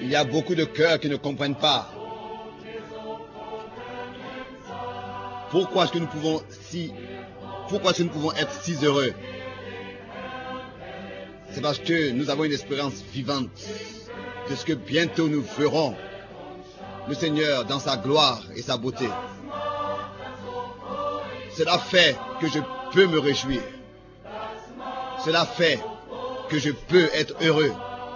Il y a beaucoup de cœurs qui ne comprennent pas. Pourquoi est-ce que nous pouvons être si heureux? C'est parce que nous avons une espérance vivante de ce que bientôt nous verrons le Seigneur dans sa gloire et sa beauté. Cela fait que je peux me réjouir. Cela fait que je peux être heureux.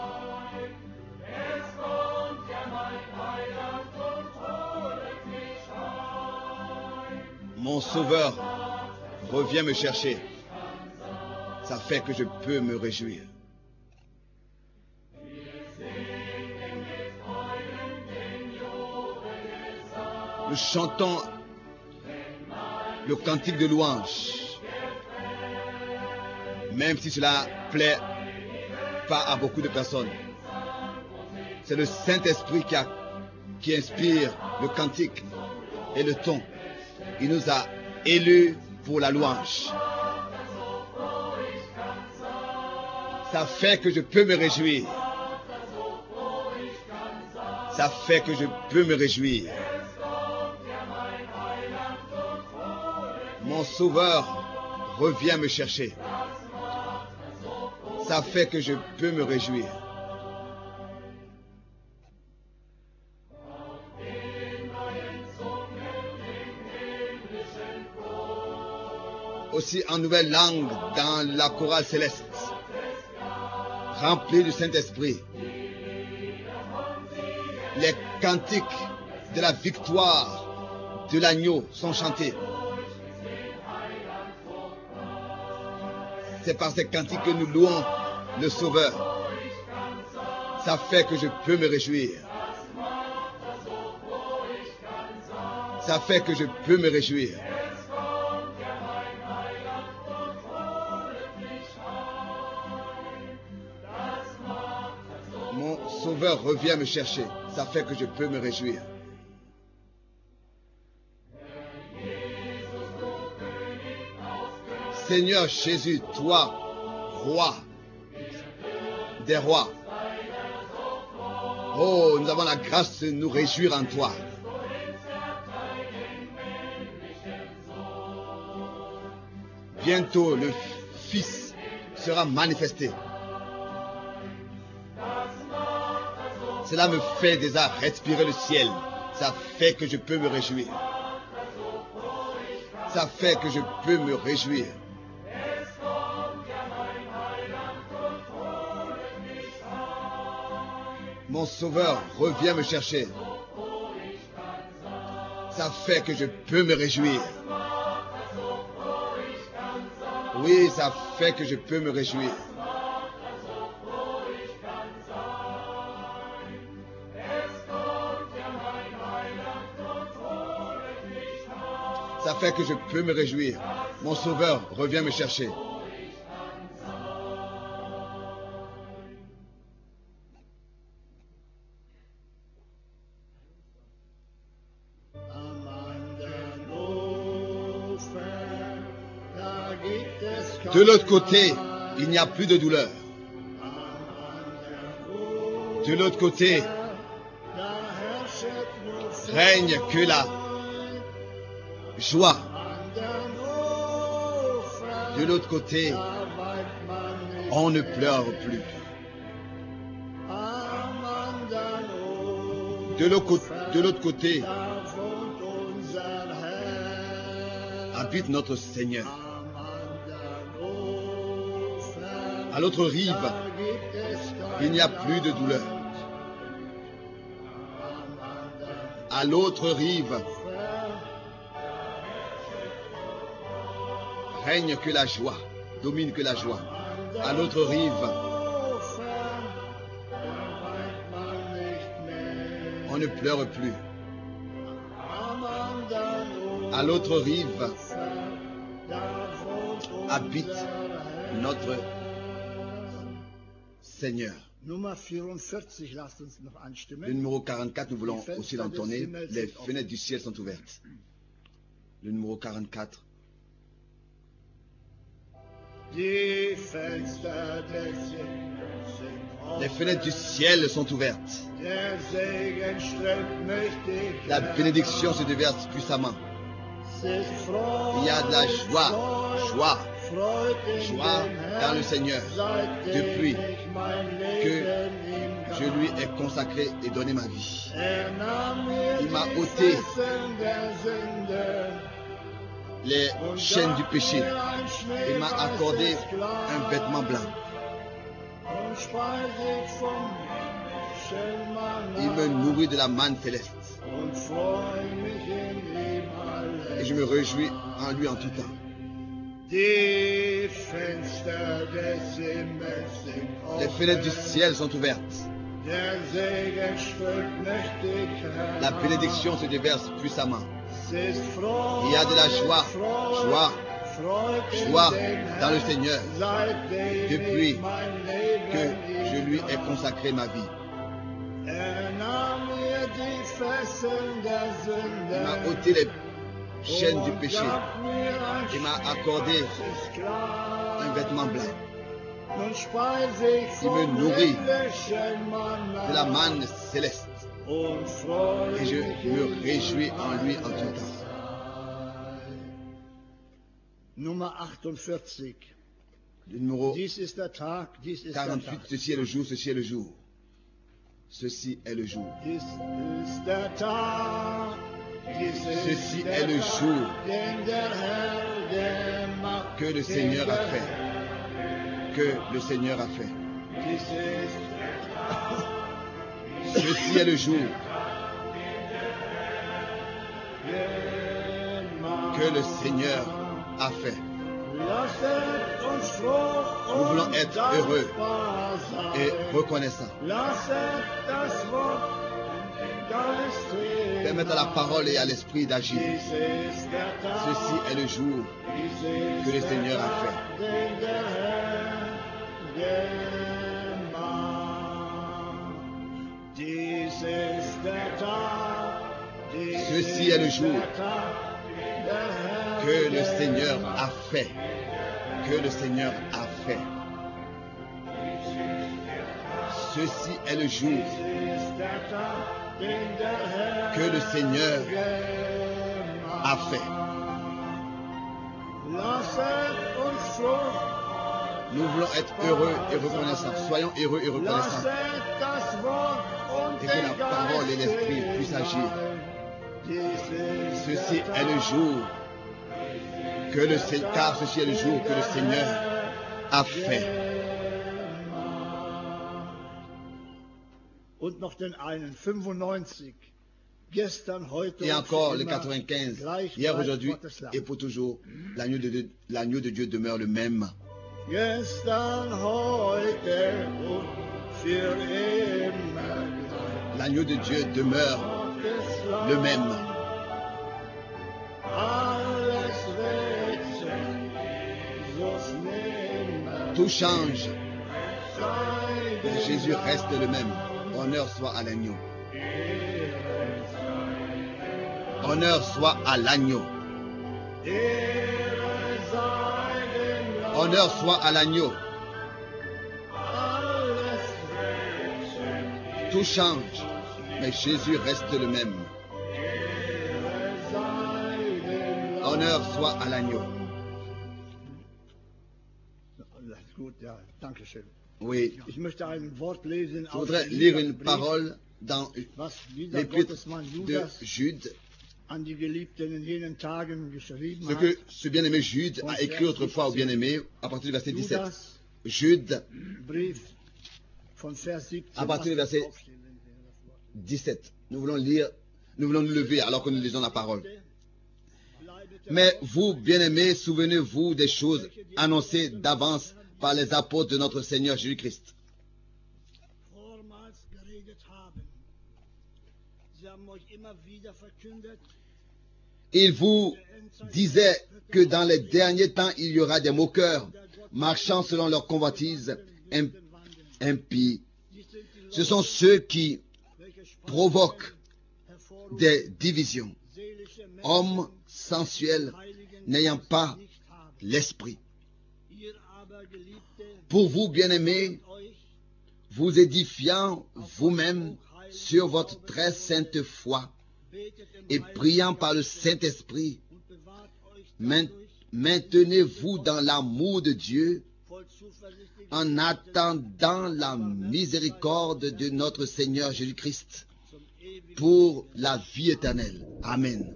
Mon Sauveur revient me chercher. Ça fait que je peux me réjouir. Nous chantons le cantique de louange, même si cela plaît pas à beaucoup de personnes. C'est le Saint-Esprit qui inspire le cantique et le ton. Il nous a élus pour la louange. Ça fait que je peux me réjouir. Ça fait que je peux me réjouir. Mon Sauveur revient me chercher. Ça fait que je peux me réjouir. Aussi en nouvelle langue dans la chorale céleste, remplie du Saint-Esprit, les cantiques de la victoire de l'agneau sont chantés. C'est par ces cantiques que nous louons le Sauveur. Ça fait que je peux me réjouir. Ça fait que je peux me réjouir. Mon Sauveur revient me chercher. Ça fait que je peux me réjouir. Seigneur Jésus, toi, roi des rois. Oh, nous avons la grâce de nous réjouir en toi. Bientôt, le Fils sera manifesté. Cela me fait déjà respirer le ciel. Ça fait que je peux me réjouir. Ça fait que je peux me réjouir. Mon Sauveur revient me chercher. Ça fait que je peux me réjouir. Oui, ça fait que je peux me réjouir. Ça fait que je peux me réjouir. Mon Sauveur revient me chercher. De l'autre côté, il n'y a plus de douleur. De l'autre côté, règne que la joie. De l'autre côté, on ne pleure plus. De l'autre côté, habite notre Seigneur. À l'autre rive, il n'y a plus de douleur. À l'autre rive, règne que la joie, domine que la joie. À l'autre rive, on ne pleure plus. À l'autre rive, habite notre Seigneur. Le numéro 44, nous voulons aussi l'entonner. Les fenêtres du ciel sont ouvertes. Le numéro 44. Die Fenster des Himmels sind Les fenêtres du ciel sont ouvertes. La bénédiction se déverse puissamment. Il y a de la joie dans le Seigneur depuis que je lui ai consacré et donné ma vie. Il m'a ôté les chaînes du péché. Il m'a accordé un vêtement blanc. Il me nourrit de la manne céleste. Et je me réjouis en lui en tout temps. Les fenêtres du ciel sont ouvertes. La bénédiction se déverse puissamment. Il y a de la joie dans le Seigneur depuis que je lui ai consacré ma vie. Il m'a ôté les chaînes du péché. Il m'a accordé un vêtement blanc. Il me nourrit de la manne céleste. Et je me réjouis en lui en tout temps. Le numéro 48, ceci est le jour, ceci est le jour. Ceci est le jour. Ceci est le jour que le Seigneur a fait. Que le Seigneur a fait. Ceci est le jour que le Seigneur a fait. Nous voulons être heureux et reconnaissants. Permettre à la parole et à l'esprit d'agir. Ceci est le jour que le Seigneur a fait. Ceci est le jour que le Seigneur a fait. Que le Seigneur a fait. Ceci est le jour que le Seigneur a fait. Nous voulons être heureux et reconnaissants. Soyons heureux et reconnaissants. Et que la parole et l'esprit puissent agir. Ceci est le jour que le Seigneur, car ceci est le jour que le Seigneur a fait. Et encore le 95, hier, aujourd'hui et pour toujours, l'agneau de Dieu demeure le même. L'agneau de Dieu demeure le même. Tout change. Mais Jésus reste le même. Honneur soit à l'agneau. Honneur soit à l'agneau. Honneur soit à l'agneau. Tout change, mais Jésus reste le même. Honneur soit à l'agneau. Oui. Je voudrais lire une parole dans l'épître de Jude. Ce que ce bien-aimé Jude a écrit autrefois au bien-aimé à partir du verset 17. Jude, à partir du verset 17. Nous voulons lire, nous voulons nous lever alors que nous lisons la parole. Mais vous, bien-aimés, souvenez-vous des choses annoncées d'avance par les apôtres de notre Seigneur Jésus-Christ. Il vous disait que dans les derniers temps, il y aura des moqueurs, marchant selon leur convoitise impie. Ce sont ceux qui provoquent des divisions, hommes sensuels n'ayant pas l'esprit. Pour vous, bien-aimés, vous édifiant vous-même sur votre très sainte foi et priant par le Saint-Esprit, maintenez-vous dans l'amour de Dieu en attendant la miséricorde de notre Seigneur Jésus-Christ pour la vie éternelle. Amen.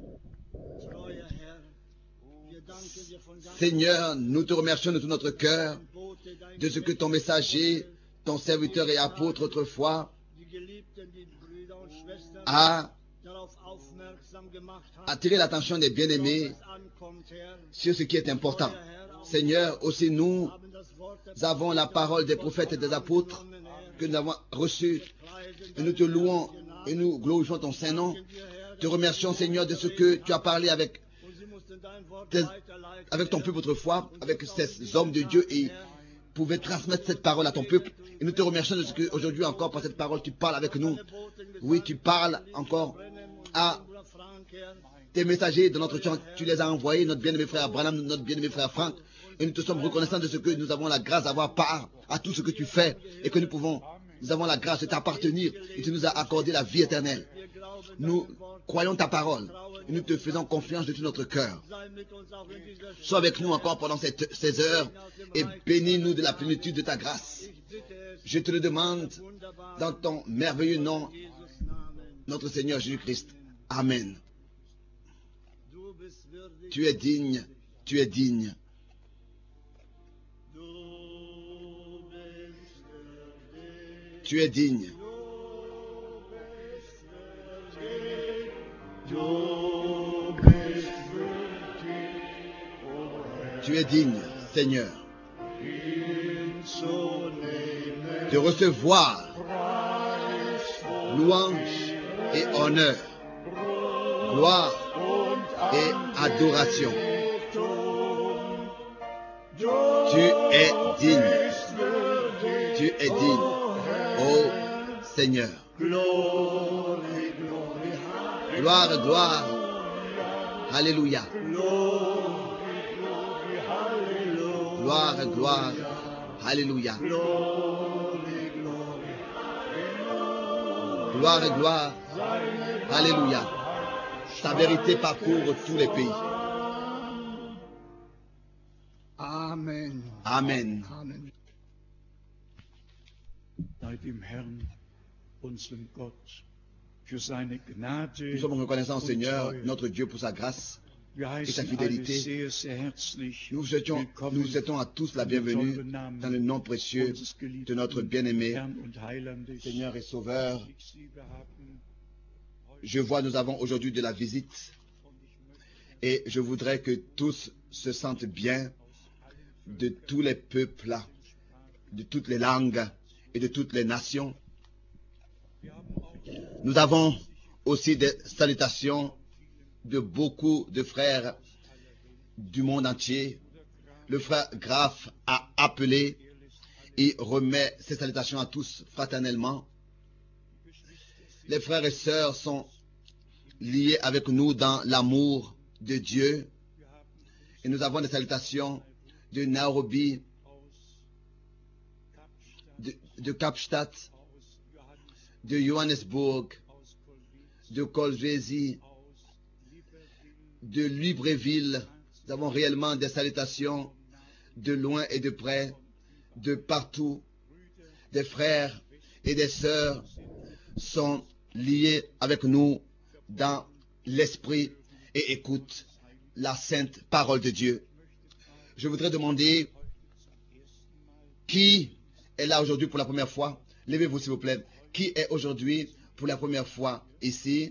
Seigneur, nous te remercions de tout notre cœur de ce que ton messager, ton serviteur et apôtre autrefois, a attiré l'attention des bien-aimés sur ce qui est important. Seigneur, aussi nous avons la parole des prophètes et des apôtres que nous avons reçue et nous te louons et nous glorifions ton Saint-Nom. Te remercions, Seigneur, de ce que tu as parlé avec ton peuple autrefois, avec ces hommes de Dieu, et pouvaient transmettre cette parole à ton peuple. Et nous te remercions de ce qu'aujourd'hui encore, par cette parole, tu parles avec nous. Oui, tu parles encore à tes messagers de notre temps. Tu les as envoyés, notre bien-aimé frère Branham, notre bien-aimé frère Frank. Et nous te sommes reconnaissants de ce que nous avons la grâce d'avoir part à tout ce que tu fais et que nous avons la grâce de t'appartenir et tu nous as accordé la vie éternelle. Nous croyons ta parole et nous te faisons confiance de tout notre cœur. Sois avec nous encore pendant ces heures et bénis-nous de la plénitude de ta grâce. Je te le demande dans ton merveilleux nom, notre Seigneur Jésus-Christ. Amen. Tu es digne, tu es digne. Tu es digne. Tu es digne, Seigneur, de recevoir louange et honneur, gloire et adoration. Tu es digne. Tu es digne, ô Seigneur. Gloire, gloire. Alléluia. Gloire, gloire. Alléluia. Gloire et gloire. Alléluia. Sa vérité parcourt tous les pays. Amen. Amen. Amen. Bei dem Herrn, unserem Gott, für seine Gnade. Nous sommes reconnaissants au Seigneur, notre Dieu, pour sa grâce et sa fidélité. Nous souhaitons à tous la bienvenue dans le nom précieux de notre bien-aimé Seigneur et Sauveur. Je vois, nous avons aujourd'hui de la visite et je voudrais que tous se sentent bien, de tous les peuples, de toutes les langues et de toutes les nations. Nous avons aussi des salutations de beaucoup de frères du monde entier. Le frère Graff a appelé et remet ses salutations à tous fraternellement. Les frères et sœurs sont liés avec nous dans l'amour de Dieu. Et nous avons des salutations de Nairobi, de Kapstadt, de Johannesburg, de Kolwezi, de Libreville. Nous avons réellement des salutations de loin et de près, de partout. Des frères et des sœurs sont liés avec nous dans l'esprit et écoutent la sainte parole de Dieu. Je voudrais demander qui est là aujourd'hui pour la première fois. Levez-vous s'il vous plaît. Qui est aujourd'hui pour la première fois ici?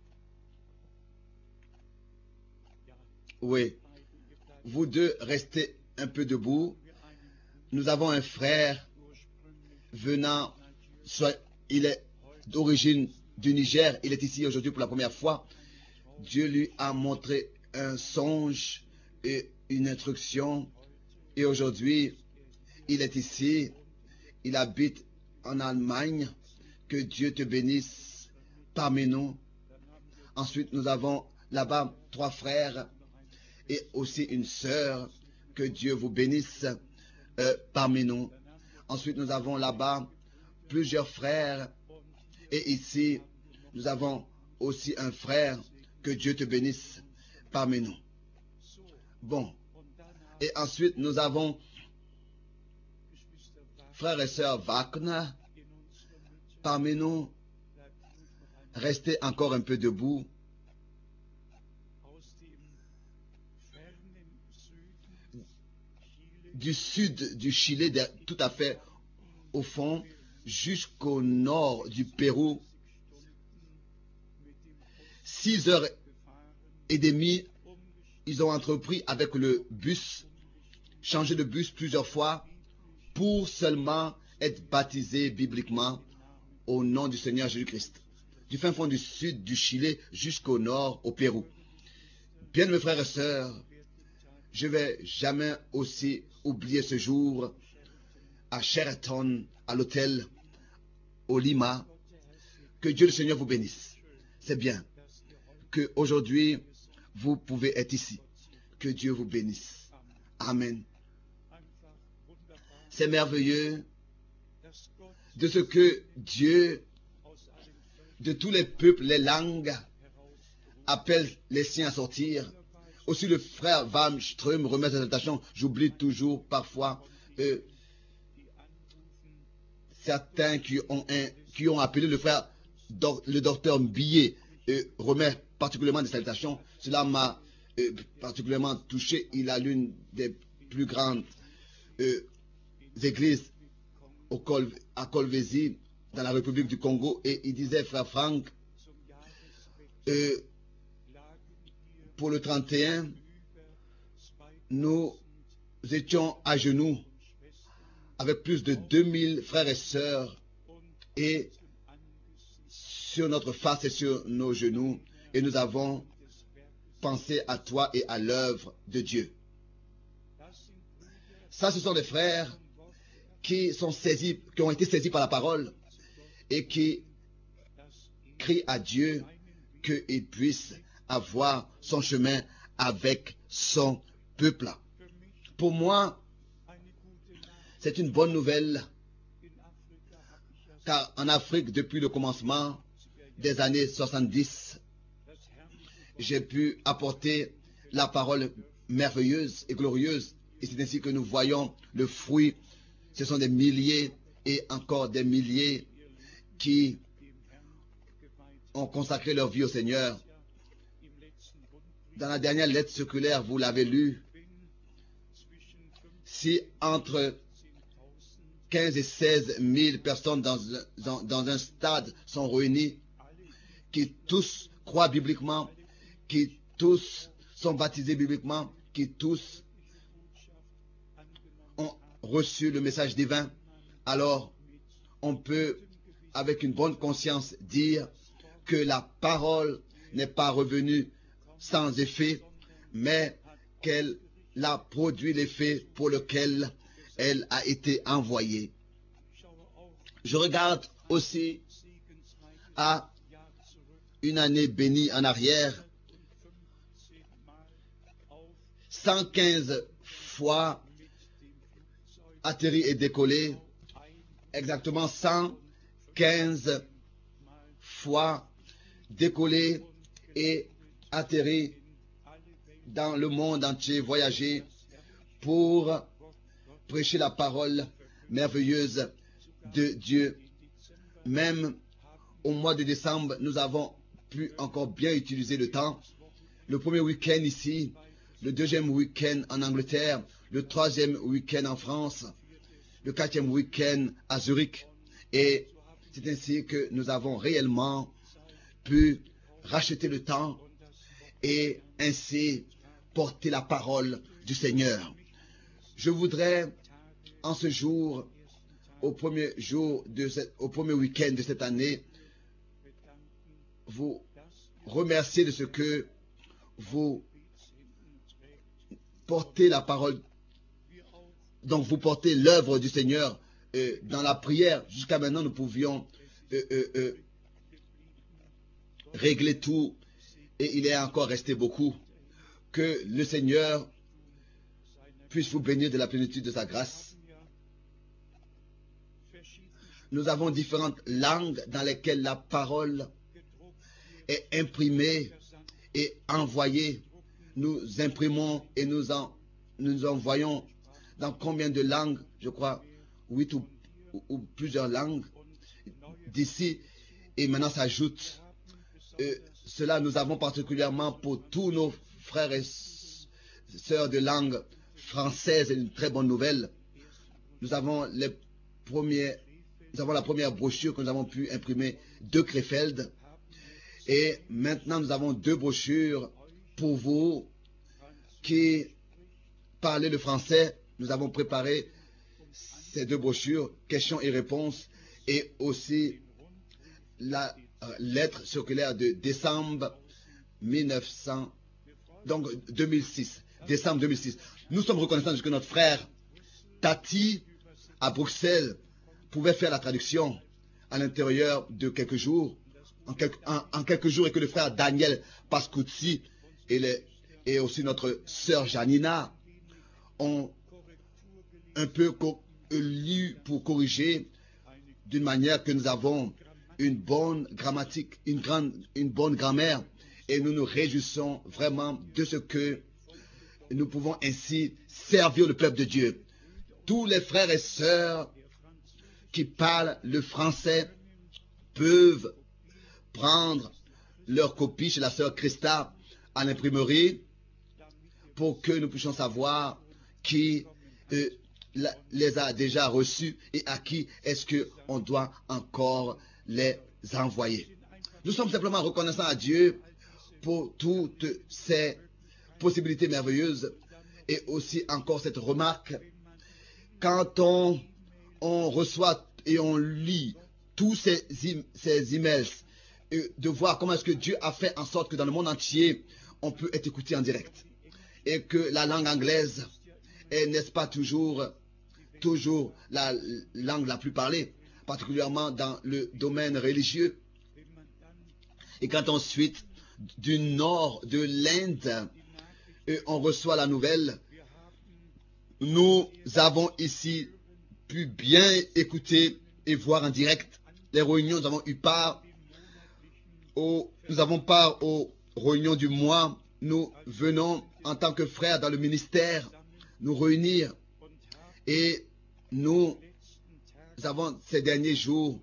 Oui. Vous deux restez un peu debout. Nous avons un frère venant, il est d'origine du Niger. Il est ici aujourd'hui pour la première fois. Dieu lui a montré un songe et une instruction. Et aujourd'hui, il est ici. Il habite en Allemagne. Que Dieu te bénisse parmi nous. Ensuite, nous avons là-bas 3 frères et aussi une sœur. Que Dieu vous bénisse parmi nous. Ensuite, nous avons là-bas plusieurs frères. Et ici, nous avons aussi un frère. Que Dieu te bénisse parmi nous. Bon. Et ensuite, nous avons frères et sœurs Wagner parmi nous. Restez encore un peu debout. Du sud du Chili, tout à fait au fond, jusqu'au nord du Pérou. 6h30, ils ont entrepris avec le bus, changé de bus plusieurs fois pour seulement être baptisés bibliquement au nom du Seigneur Jésus-Christ. Du fin fond du sud du Chili jusqu'au nord au Pérou. Bien mes frères et sœurs, je ne vais jamais aussi oublier ce jour à Sheraton, à l'hôtel, au Lima. Que Dieu le Seigneur vous bénisse. C'est bien qu'aujourd'hui, vous pouvez être ici. Que Dieu vous bénisse. Amen. C'est merveilleux de ce que Dieu, de tous les peuples, les langues, appelle les siens à sortir. Aussi le frère Van Ström remet sa salutation. J'oublie toujours parfois certains qui ont appelé le frère, le docteur Mbillet, remet particulièrement des salutations. Cela m'a particulièrement touché. Il a l'une des plus grandes églises à Kolwezi, dans la République du Congo. Et il disait, frère Franck, pour le 31, nous étions à genoux avec plus de 2000 frères et sœurs et sur notre face et sur nos genoux, et nous avons pensé à toi et à l'œuvre de Dieu. Ça, ce sont des frères qui ont été saisis par la parole et qui crient à Dieu qu'il puisse avoir son chemin avec son peuple. Pour moi, c'est une bonne nouvelle, car en Afrique, depuis le commencement des années 70, j'ai pu apporter la parole merveilleuse et glorieuse, et c'est ainsi que nous voyons le fruit. Ce sont des milliers et encore des milliers qui ont consacré leur vie au Seigneur. Dans la dernière lettre circulaire, vous l'avez lu, si entre 15 et 16 000 personnes dans un stade sont réunies, qui tous croient bibliquement, qui tous sont baptisés bibliquement, qui tous ont reçu le message divin, alors on peut avec une bonne conscience dire que la parole n'est pas revenue sans effet, mais qu'elle a produit l'effet pour lequel elle a été envoyée. Je regarde aussi à une année bénie en arrière, 115 fois atterri et décollé, exactement 115 fois décollé et atterri dans le monde entier, voyager pour prêcher la parole merveilleuse de Dieu. Même au mois de décembre, nous avons pu encore bien utiliser le temps. Le premier week-end ici, le deuxième week-end en Angleterre, le troisième week-end en France, le quatrième week-end à Zurich. Et c'est ainsi que nous avons réellement pu racheter le temps et ainsi porter la parole du Seigneur. Je voudrais, en ce jour, au premier week-end de cette année, vous remercier de ce que vous portez la parole, donc vous portez l'œuvre du Seigneur dans la prière. Jusqu'à maintenant, nous pouvions régler tout et il est encore resté beaucoup. Que le Seigneur puisse vous bénir de la plénitude de sa grâce. Nous avons différentes langues dans lesquelles la parole est imprimée et envoyée. Nous imprimons et nous envoyons dans combien de langues? Je crois 8 ou plusieurs langues d'ici. Et maintenant s'ajoute cela. Nous avons particulièrement pour tous nos frères et sœurs de langue française une très bonne nouvelle. Nous avons la première brochure que nous avons pu imprimer de Krefeld. Et maintenant, nous avons 2 brochures pour vous qui parlez le français. Nous avons préparé ces 2 brochures, questions et réponses, et aussi la lettre circulaire de décembre 2006. Décembre 2006. Nous sommes reconnaissants de ce que notre frère Tati à Bruxelles pouvait faire la traduction à l'intérieur de quelques jours, en quelques jours, et que le frère Daniel Pascuzzi et aussi notre sœur Janina ont un peu lu pour corriger d'une manière que nous avons une bonne grammatique, une bonne grammaire, et nous nous réjouissons vraiment de ce que nous pouvons ainsi servir le peuple de Dieu. Tous les frères et sœurs qui parlent le français peuvent prendre leur copie chez la sœur Christa à l'imprimerie pour que nous puissions savoir qui les a déjà reçus et à qui est-ce qu'on doit encore les envoyer. Nous sommes simplement reconnaissants à Dieu pour toutes ces possibilités merveilleuses. Et aussi encore cette remarque, quand on reçoit et on lit tous ces emails, de voir comment est-ce que Dieu a fait en sorte que dans le monde entier, on peut être écouté en direct. Et que la langue anglaise est, n'est-ce pas, toujours la langue la plus parlée, particulièrement dans le domaine religieux. Et quand ensuite, du nord de l'Inde, on reçoit la nouvelle, nous avons ici pu bien écouter et voir en direct les réunions. Nous avons part aux réunions du mois. Nous venons en tant que frères dans le ministère nous réunir, et nous avons ces derniers jours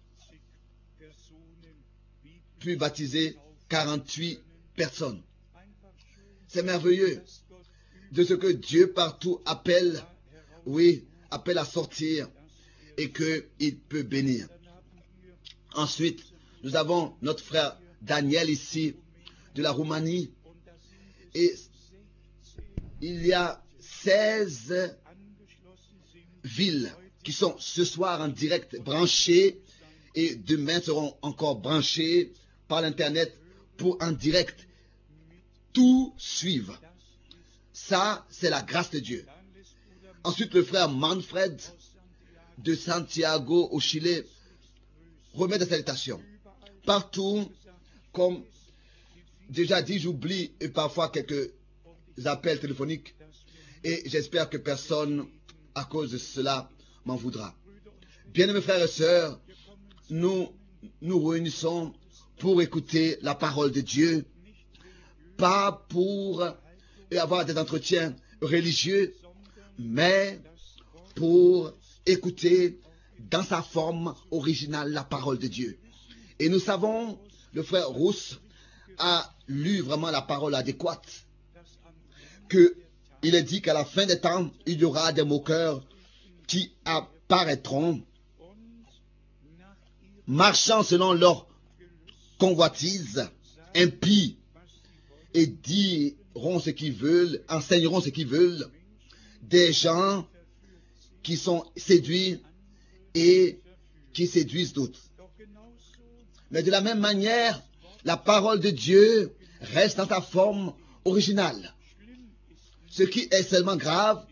pu baptiser 48 personnes. C'est merveilleux de ce que Dieu partout appelle à sortir et qu'il peut bénir. Ensuite, nous avons notre frère Daniel ici, de la Roumanie, et il y a 16 villes qui sont ce soir en direct branchées, et demain seront encore branchées par l'Internet pour en direct tout suivre. Ça, c'est la grâce de Dieu. Ensuite, le frère Manfred de Santiago au Chili remet des salutations. Partout, comme déjà dit, j'oublie parfois quelques appels téléphoniques, et j'espère que personne, à cause de cela, m'en voudra. Bien-aimés frères et sœurs, nous nous réunissons pour écouter la parole de Dieu, pas pour avoir des entretiens religieux, mais pour écouter dans sa forme originale la parole de Dieu. Et nous savons, le frère Rousse a lu vraiment la parole adéquate, qu'il est dit qu'à la fin des temps, il y aura des moqueurs qui apparaîtront, marchant selon leur convoitise, impies, et diront ce qu'ils veulent, enseigneront ce qu'ils veulent, des gens qui sont séduits et qui séduisent d'autres. Mais de la même manière, la parole de Dieu reste dans sa forme originale. Ce qui est seulement grave,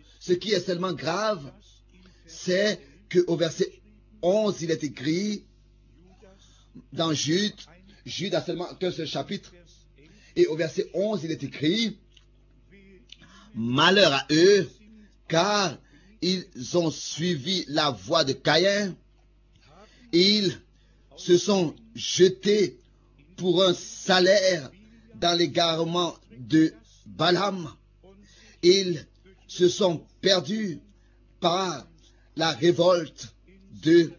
c'est qu'au verset 11, il est écrit dans Jude a seulement qu'un seul chapitre, et au verset 11, il est écrit « Malheur à eux, car ils ont suivi la voie de Caïn Ils se sont jetés pour un salaire dans l'égarement de Balaam. Ils se sont perdus par la révolte de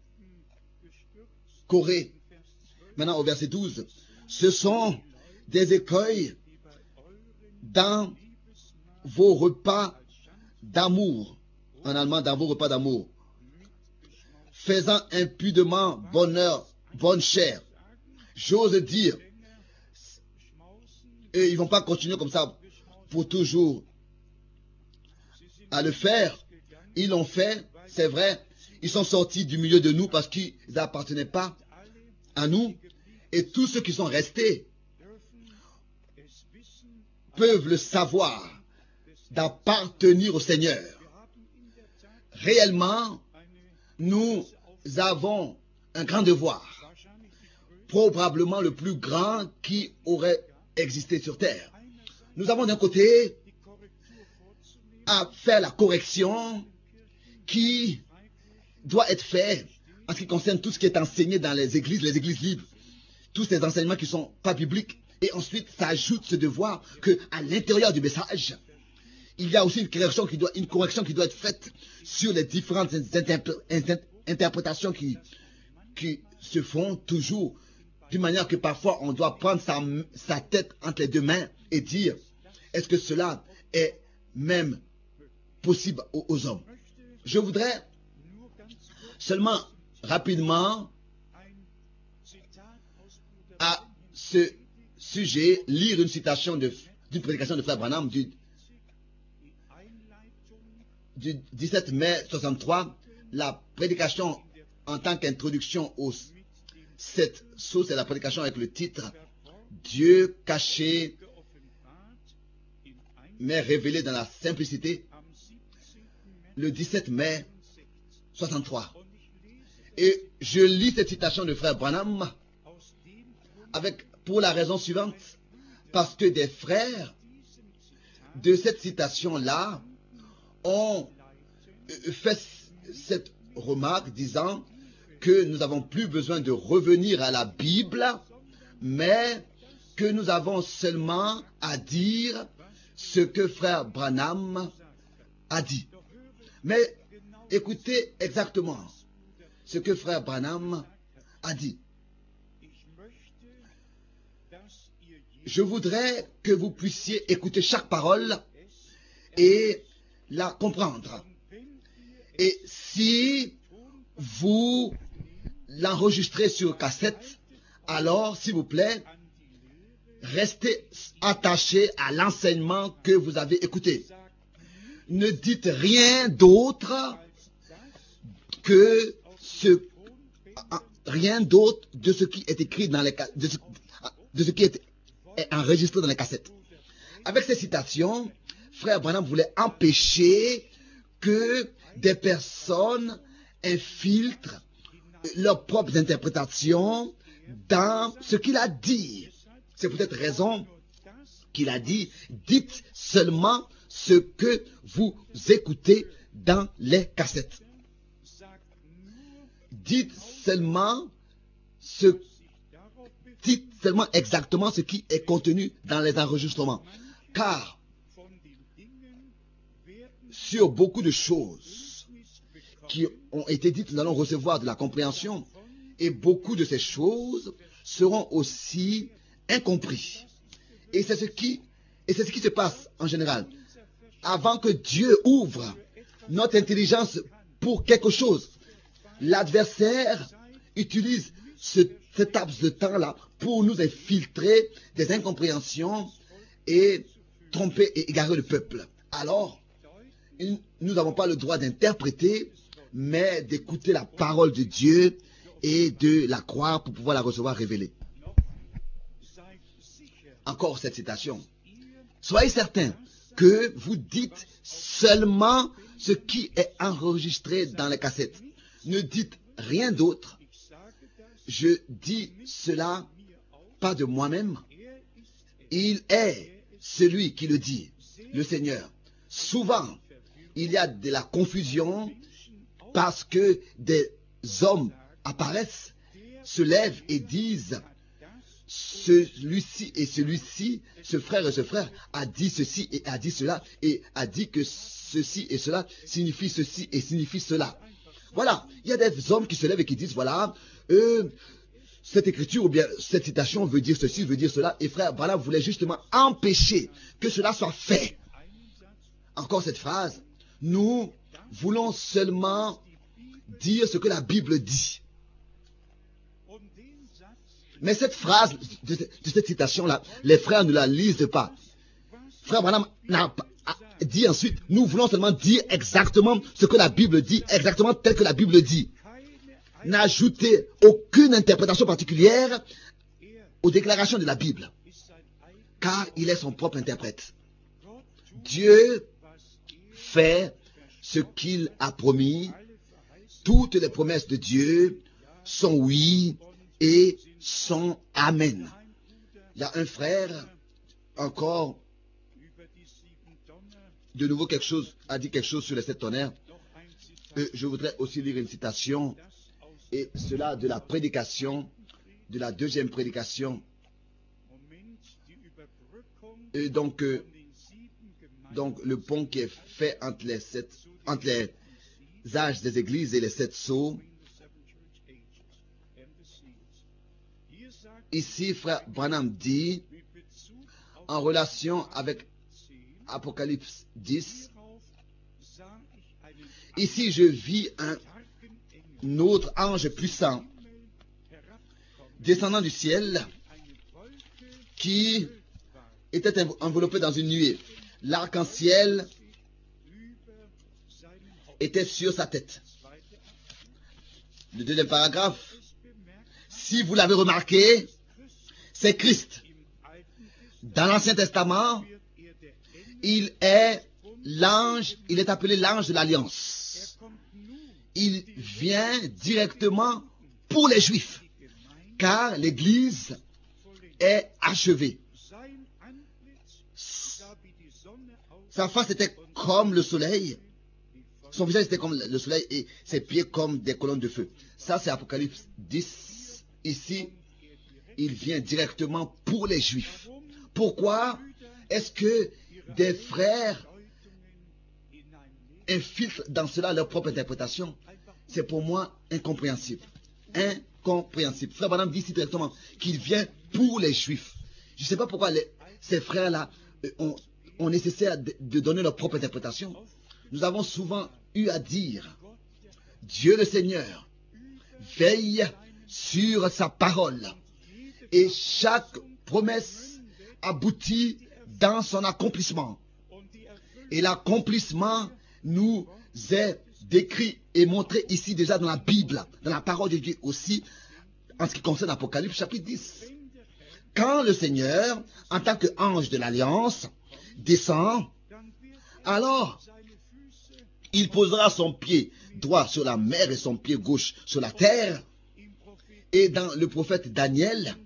Corée. Maintenant au verset 12. Ce sont des écueils dans vos repas d'amour. En allemand, dans vos repas d'amour. Faisant impudemment bonheur, bonne chère. J'ose dire, et ils ne vont pas continuer comme ça pour toujours à le faire. Ils l'ont fait, c'est vrai. Ils sont sortis du milieu de nous parce qu'ils n'appartenaient pas à nous. Et tous ceux qui sont restés peuvent le savoir d'appartenir au Seigneur. Réellement, nous avons un grand devoir, probablement le plus grand qui aurait existé sur terre. Nous avons d'un côté à faire la correction qui doit être faite en ce qui concerne tout ce qui est enseigné dans les églises libres, tous ces enseignements qui ne sont pas bibliques. Et ensuite, ça ajoute ce devoir qu'à l'intérieur du message, il y a aussi une correction qui doit être faite sur les différentes interprétations qui se font toujours, d'une manière que parfois on doit prendre sa tête entre les deux mains et dire, est-ce que cela est même possible aux hommes? Je voudrais seulement rapidement à ce sujet lire une citation d'une prédication de Frère Branham du 17 mai 63, la prédication en tant qu'introduction aux 7 sources, c'est la prédication avec le titre Dieu caché mais révélé dans la simplicité, le 17 mai 63. Et je lis cette citation de Frère Branham pour la raison suivante, parce que des frères de cette citation-là ont fait cette remarque disant que nous n'avons plus besoin de revenir à la Bible, mais que nous avons seulement à dire ce que Frère Branham a dit. Mais écoutez exactement ce que Frère Branham a dit. Je voudrais que vous puissiez écouter chaque parole et la comprendre. Et si vous l'enregistrez sur cassette, alors, s'il vous plaît, restez attachés à l'enseignement que vous avez écouté. Ne dites rien d'autre de ce qui est écrit dans les de ce qui est enregistré dans les cassettes. Avec ces citations, Frère Branham voulait empêcher que des personnes infiltrent leurs propres interprétations dans ce qu'il a dit. C'est pour cette raison qu'il a dit, dites seulement ce que vous écoutez dans les cassettes. Dites seulement exactement ce qui est contenu dans les enregistrements. Car sur beaucoup de choses qui ont été dites, nous allons recevoir de la compréhension, et beaucoup de ces choses seront aussi incomprises. Et c'est ce qui se passe en général. Avant que Dieu ouvre notre intelligence pour quelque chose, l'adversaire utilise cet laps de temps-là pour nous infiltrer des incompréhensions et tromper et égarer le peuple. Alors, nous n'avons pas le droit d'interpréter, mais d'écouter la parole de Dieu et de la croire pour pouvoir la recevoir révélée. Encore cette citation. Soyez certains que vous dites seulement ce qui est enregistré dans les cassettes. Ne dites rien d'autre. Je dis cela pas de moi-même. Il est celui qui le dit, le Seigneur. Souvent, il y a de la confusion parce que des hommes apparaissent, se lèvent et disent celui-ci et celui-ci, ce frère et ce frère a dit ceci et a dit cela et a dit que ceci et cela signifie ceci et signifie cela. Voilà, il y a des hommes qui se lèvent et qui disent voilà, cette écriture ou bien cette citation veut dire ceci, veut dire cela, et frère Branham voulait justement empêcher que cela soit fait. Encore cette phrase, nous voulons seulement dire ce que la Bible dit. Mais cette phrase de cette citation-là, les frères ne la lisent pas. Frère Branham n'a pas dit ensuite, nous voulons seulement dire exactement ce que la Bible dit, exactement tel que la Bible dit. N'ajoutez aucune interprétation particulière aux déclarations de la Bible, car il est son propre interprète. Dieu fait ce qu'il a promis. Toutes les promesses de Dieu sont oui et sont amen. Il y a un frère, encore, de nouveau a dit quelque chose sur les 7 tonnerres. Je voudrais aussi lire une citation, et cela de la prédication, de la deuxième prédication. Et donc le pont qui est fait entre les âges des églises et les 7 sceaux. Ici, frère Branham dit, en relation avec Apocalypse 10, ici je vis un autre ange puissant descendant du ciel qui était enveloppé dans une nuée. L'arc-en-ciel était sur sa tête. Le deuxième paragraphe, si vous l'avez remarqué, c'est Christ. Dans l'Ancien Testament, il est appelé l'ange de l'Alliance. Il vient directement pour les Juifs, car l'Église est achevée. Sa face était comme le soleil, son visage était comme le soleil et ses pieds comme des colonnes de feu. Ça, c'est Apocalypse 10. Ici, il vient directement pour les Juifs. Pourquoi est-ce que des frères infiltrent dans cela leur propre interprétation? C'est pour moi incompréhensible. Incompréhensible. Frère Branham dit ici directement qu'il vient pour les Juifs. Je ne sais pas pourquoi ces frères-là ont nécessaire de donner leur propre interprétation. Nous avons souvent eu à dire, Dieu le Seigneur veille sur sa parole et chaque promesse aboutit dans son accomplissement. Et l'accomplissement nous est décrit et montré ici déjà dans la Bible, dans la parole de Dieu aussi, en ce qui concerne Apocalypse chapitre 10. Quand le Seigneur, en tant qu'ange de l'Alliance, descend, alors il posera son pied droit sur la mer et son pied gauche sur la terre. Et dans le prophète Daniel,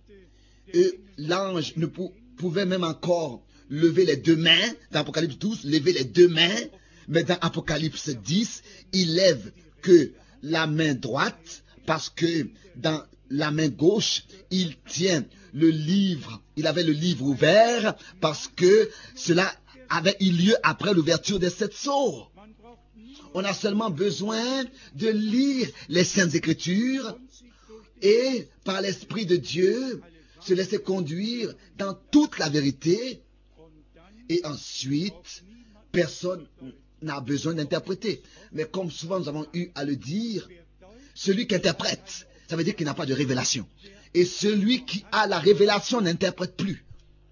l'ange ne pouvait même encore lever les deux mains. Dans Apocalypse 12, lever les deux mains. Mais dans Apocalypse 10, il lève que la main droite parce que dans la main gauche, il tient le livre. Il avait le livre ouvert parce que cela avait eu lieu après l'ouverture des 7 sceaux. On a seulement besoin de lire les Saintes Écritures et par l'Esprit de Dieu se laisser conduire dans toute la vérité. Et ensuite, personne n'a besoin d'interpréter. Mais comme souvent nous avons eu à le dire, celui qui interprète, ça veut dire qu'il n'a pas de révélation. Et celui qui a la révélation n'interprète plus.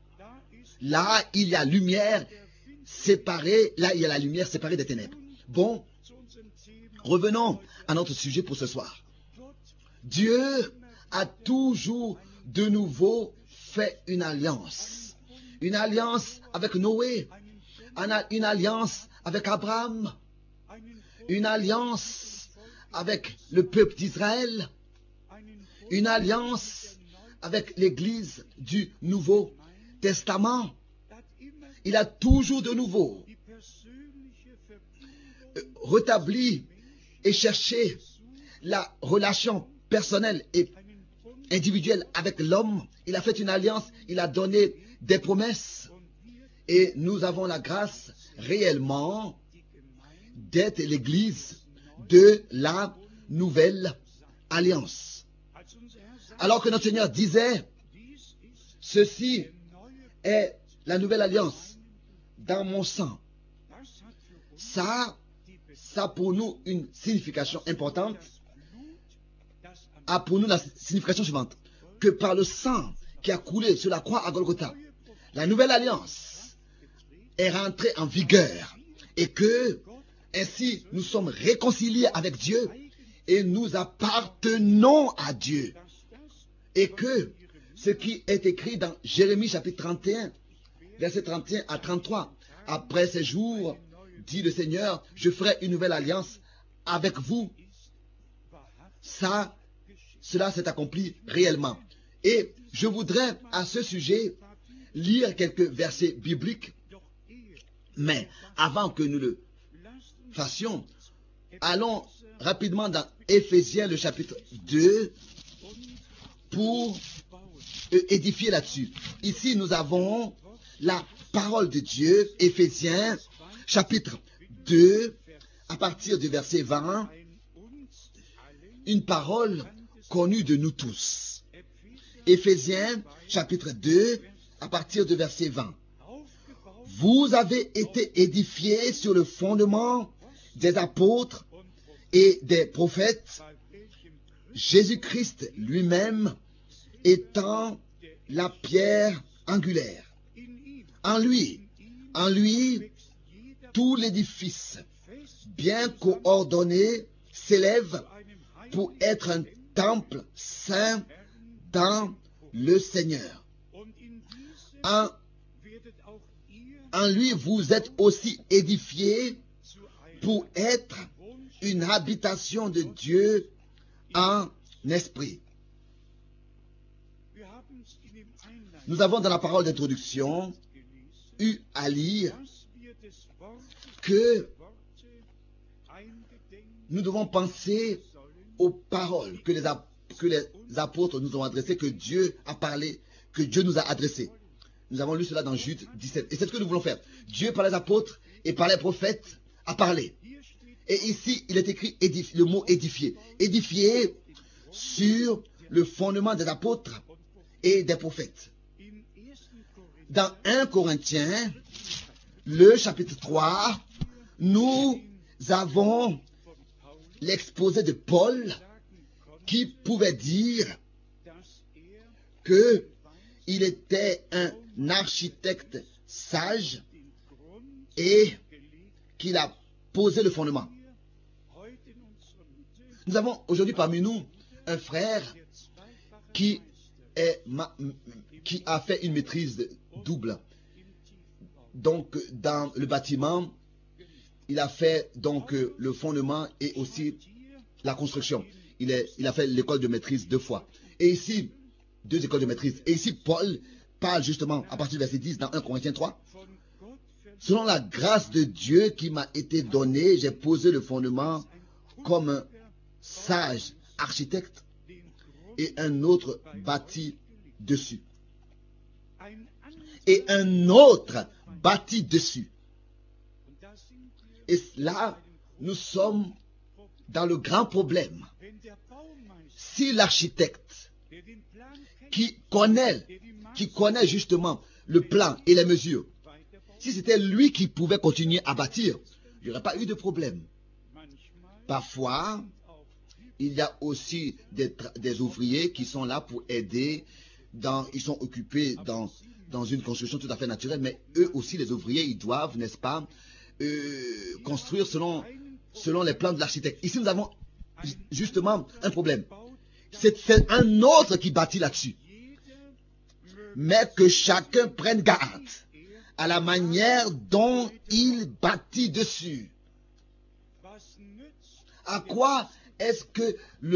Là, il y a lumière séparée, là, il y a la lumière séparée des ténèbres. Bon, revenons à notre sujet pour ce soir. Dieu a toujours de nouveau fait une alliance. Une alliance avec Noé, une alliance avec Abraham, une alliance avec le peuple d'Israël, une alliance avec l'Église du Nouveau Testament. Il a toujours de nouveau rétabli et cherché la relation personnelle et individuelle avec l'homme. Il a fait une alliance, il a donné des promesses. Et nous avons la grâce réellement d'être l'Église de la nouvelle alliance. Alors que notre Seigneur disait, ceci est la nouvelle alliance dans mon sang. Ça a pour nous une signification importante, a pour nous la signification suivante, que par le sang qui a coulé sur la croix à Golgotha, la nouvelle alliance est rentrée en vigueur et que ainsi nous sommes réconciliés avec Dieu et nous appartenons à Dieu. Et que ce qui est écrit dans Jérémie chapitre 31, versets 31 à 33, après ces jours, dit le Seigneur, je ferai une nouvelle alliance avec vous. Cela s'est accompli réellement. Et je voudrais à ce sujet lire quelques versets bibliques. Mais avant que nous le fassions, allons rapidement dans Éphésiens le chapitre 2 pour édifier là-dessus. Ici, nous avons la parole de Dieu, Éphésiens chapitre 2, à partir du verset 20, une parole connue de nous tous. Éphésiens chapitre 2, à partir du verset 20. Vous avez été édifiés sur le fondement des apôtres et des prophètes, Jésus-Christ lui-même étant la pierre angulaire. En lui, tout l'édifice, bien coordonné, s'élève pour être un temple saint dans le Seigneur. En lui, vous êtes aussi édifiés pour être une habitation de Dieu en esprit. Nous avons dans la parole d'introduction eu à lire que nous devons penser aux paroles que les apôtres nous ont adressées, que Dieu a parlé, que Dieu nous a adressées. Nous avons lu cela dans Jude 17. Et c'est ce que nous voulons faire. Dieu par les apôtres et par les prophètes a parlé. Et ici, il est écrit le mot édifié. Édifié sur le fondement des apôtres et des prophètes. Dans 1 Corinthiens, le chapitre 3, nous avons l'exposé de Paul qui pouvait dire qu'il était un architecte sage et qu'il a posé le fondement. Nous avons aujourd'hui parmi nous un frère qui a fait une maîtrise double. Donc, dans le bâtiment, il a fait donc le fondement et aussi la construction. Il a fait l'école de maîtrise 2 fois. Et ici, 2 écoles de maîtrise. Et ici, Paul parle justement, à partir du verset 10, dans 1 Corinthiens 3, selon la grâce de Dieu qui m'a été donnée, j'ai posé le fondement comme un sage architecte et un autre bâti dessus. Et un autre bâti dessus. Et là, nous sommes dans le grand problème. Si l'architecte qui connaît justement le plan et les mesures, si c'était lui qui pouvait continuer à bâtir, il n'y aurait pas eu de problème. Parfois, il y a aussi des ouvriers qui sont là pour aider, ils sont occupés dans une construction tout à fait naturelle, mais eux aussi, les ouvriers, ils doivent, n'est-ce pas, construire selon les plans de l'architecte. Ici, nous avons justement un problème. C'est un autre qui bâtit là-dessus. Mais que chacun prenne garde à la manière dont il bâtit dessus. À quoi est-ce que